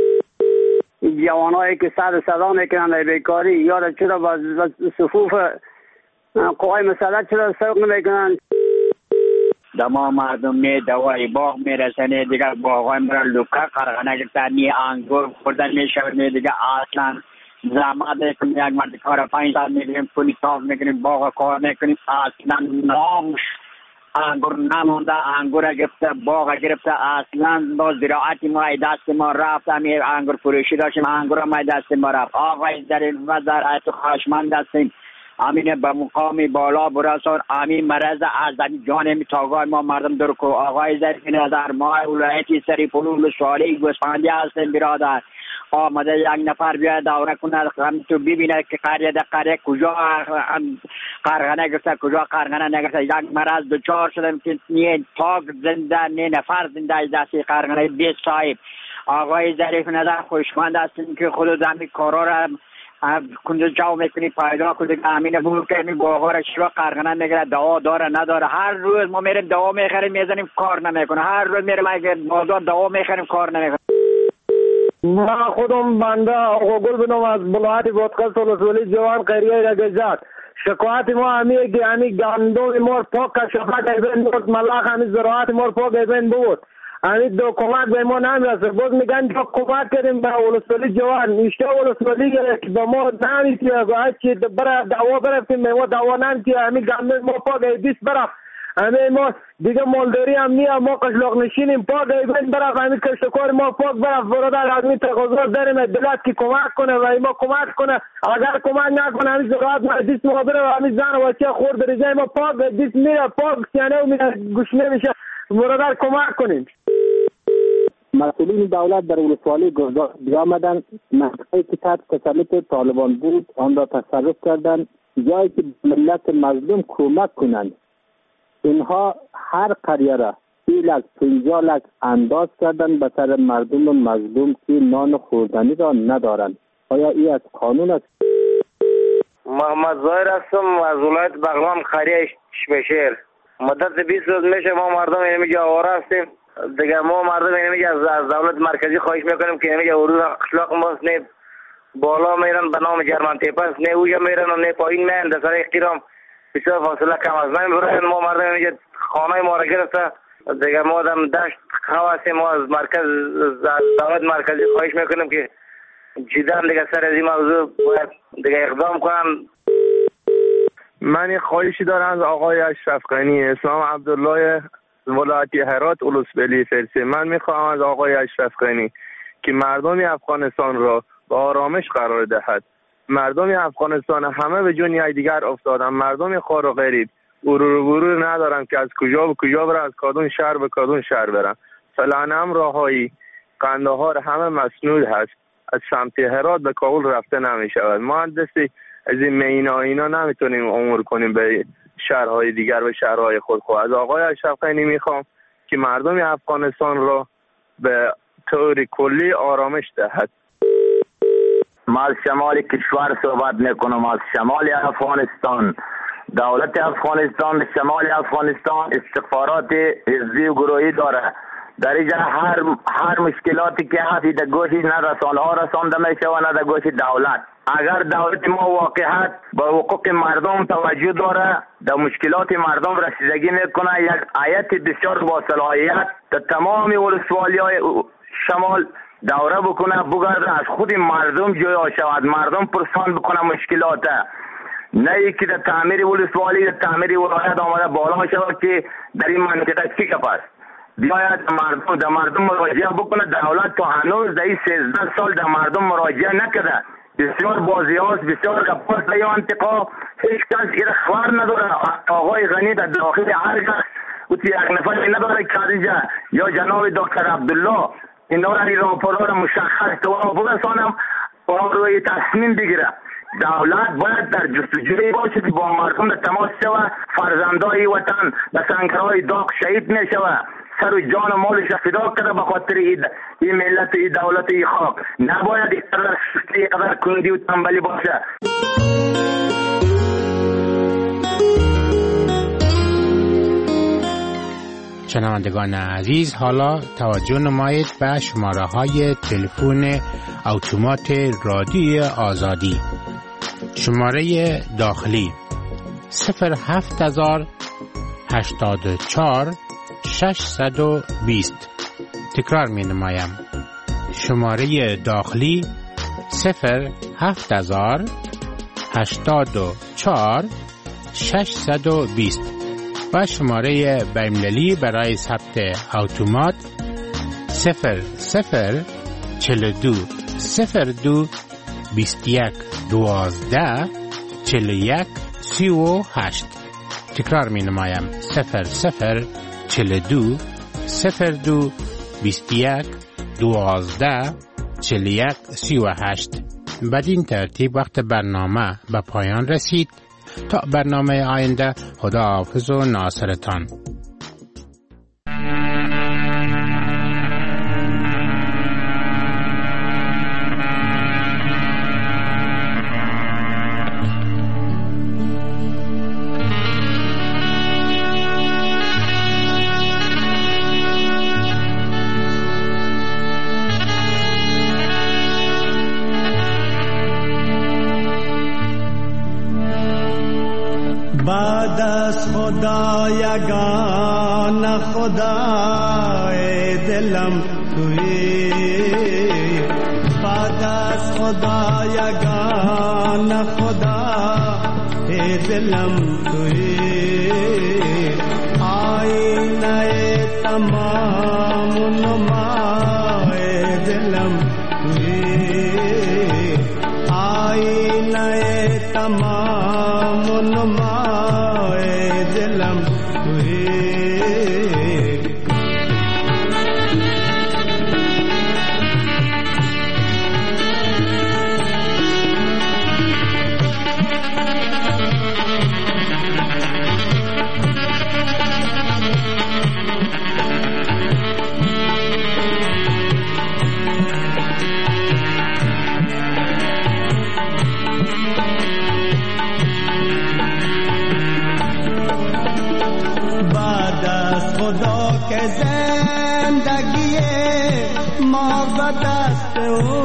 جوانایی که صد صدا میکنن در بیکاری یاد چرا با صفوف قوای مسلط چرا سرق نمیکنن؟ دما مردم می دوای باغ میرسنه دیگه باغای مرا لوکه قرغنه گرفتن نی انگور خوردن میشود نی دیگه اصلا زحمت کنیم. یک مرد کار پنج سال میگیریم پولی صاف میکنیم باغ کار میکنیم اصلا نامش انگور نمونده. انگور گرفته باغ گرفته اصلا با زراعت ما دست ما رفت. همین انگور فروشی داشتیم انگور ما دست ما رفت. آقای در این وزارت خواهشمند هستیم امین به مقام بالا برسان. امین مرض از جان تاگاه ما مردم در کو. آقای ظریف نظر ما ولایتی سری پلول سوالی گوسفندی هستیم برادر. آمده یک نفر بیاد دوره کنه هم تو ببینه که قریه در قریه کجا قرغنه گرفته کجا قرغنه نگرفته. یک مرض دچار شدم که نه پاک زنده نه نفر زنده از دستی قرغنه بیست صاحب. آقای ظریف نظر خوشمند هستیم که خود زمین کارا را کنده جاو میکنی پیدا کنده که امین بود که این باغا را شروع قرغنه میگره دوا داره نداره. هر روز ما میریم دوا میخریم میزنیم کار نمیکنه. هر روز میریم اگر بازار دوا میخریم کار نمیکنه. ما خودم بنده آقا گل بنام از بلوحات بودقل سلسولی جوان قریه رگزاد. شکوات ما همیه که همی گندم مور پاک شفاق ایبین بود ملاخ همی زراعت مور پاک ایبین بود. همی دو کمک به ما نمیرسه. باز میگن که کمک کردیم به ولسوالی جوان اشته ولسوالی گره که به ما نمیتیه هرچی برای دعوا برفتیم به ما دعوا نمیتیه. همی گندم ما پاک ایبیس برفت. همه ما دیگه مالداری هم نیم ما قشلاق نشینیم پاک ایبین برف. همه کشتکار ما پاک برف. برادر همین تقاضا داریم دلت که کمک کنه و ما کمک کنه. اگر کمک نکنه همین زراعت ما دیست ما بره و همین زن و بچه خورد رجای ما پاک دیست میره پاک سیانه و میره گوشنه میشه. برادر کمک کنیم. مسئولین دولت در ولسوالی گردان بیامدن منطقه که تحت تسلط طالبان بود آن را تصرف کردند جایی که ملت مظلوم کمک کنند. اینها هر قریه را سی لک پنجاه لک انداز کردن به سر مردم مظلوم که نان خوردنی را ندارند. آیا این از قانون است؟ محمد ظاهر هستم از ولایت بغلان قریه شمشیر. مدت بیست روز میشه ما مردم اینجا آواره هستیم دیگه. ما مردم اینجا از دولت مرکزی خواهش میکنیم که اینجا ورود قشلاق ما نه بالا میرن به نام جرمن تیپس نه اوجا میرن و نه پایین میرن در سر احترام بسیار فاصله کم از نمیبرن. ما مردم اینجا خانه ما را گرفته دیگه. ما دم دشت خواستیم ما از مرکز از دولت مرکزی خواهش میکنیم که جدا دیگه سر از این موضوع باید دیگه اقدام کنن. من یک خواهشی دارم از آقای اشرف غنی اسلام عبدالله ولایت هرات اولوسبلی فرسی. من میخواهم از آقای اشرف غنی که مردم افغانستان را به آرامش قرار دهد. مردم افغانستان همه به جون دیگر افتادن. مردم خار و غریب غرور و غرور ندارن که از کجا به کجا برن، از کدوم شهر به کدوم شهر برن. فلان هم راههایی قندهار همه مسنود هست. از سمت هرات به کابل رفته نمی شود. ما دستی از این مینا اینا نمیتونیم امور کنیم به شهرهای دیگر و شهرهای خود. خود از آقای اشرف غنی میخوام که مردم افغانستان را به طور کلی آرامش دهد. ما از شمال کشور صحبت میکنم، از شمال افغانستان. دولت افغانستان شمال افغانستان استخبارات حزبی و گروهی داره. در اینجا هر هر مشکلاتی که هست در گوش نرسان ها رسانده میشه و نه در گوش دولت. اگر دولت ما واقعیت به حقوق مردم توجه داره در مشکلات مردم رسیدگی میکنه، یک هیئت بسیار با صلاحیت در تمام ولسوالی‌های شمال دوره بکنه بگرده از خود مردم جویا شود، مردم پرسان بکنه مشکلات، نه یکی در تعمیر ولسوالی در تعمیر ولایت آمده بالا شود که در این منطقه چی کپ است. بیاید مردم در مردم مراجعه بکنه. دولت تو هنوز در این سیزده سال در مردم مراجعه نکرده. بسیار بازی هاست، بسیار گپاست در این منطقه. هیچ کس این خبر نداره. آقای غنی در داخل هر کس او یک نفر نداره که اینجا یا جناب دکتر عبدالله اینا را این راپورها را مشخص تو بگسانم و روی تصمیم بگیره. دولت باید در جستجوی باشه که با مردم در تماس شوه. فرزندای وطن در سنگرهای داغ شهید می شوه، سر و جان و مالش فدا کرده به خاطر این ملت این دولت این خاک. نباید اینقدر سستی اینقدر کندی و تنبلی باشه. شنوندگان عزیز، حالا توجه نمایید به شماره های تلفن اتومات رادیوی آزادی. شماره داخلی صفر هفت هزار هشتاد و چهار ششصد و بیست. تکرار می نمایم. شماره داخلی صفر هفت هزار هشتاد و چهار ششصد و بیست و شماره بین‌المللی برای ثبت اتومات صفر صفر چهل و دو صفر دو بیست و یک دوازده چهل و یک سی و هشت. تکرار می نمایم. صفر صفر چهل و دو صفر دو بیست و یک دوازده چهل و یک سی و هشت. بدین ترتیب وقت برنامه به پایان رسید. تا برنامه آینده، خدا حافظ و ناصرتان. بعد از خدا یگان خدای دلم تویی، بعد از خدا یگان خدای دلم تویی، آینه تمام نمای دلم تویی، آینه تمام نمای دلم تویی. زندگی ما به دست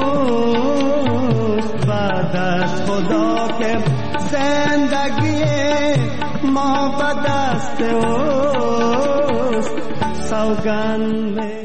اوست، بعد از خدا که زندگی ما به دست اوست، سوگند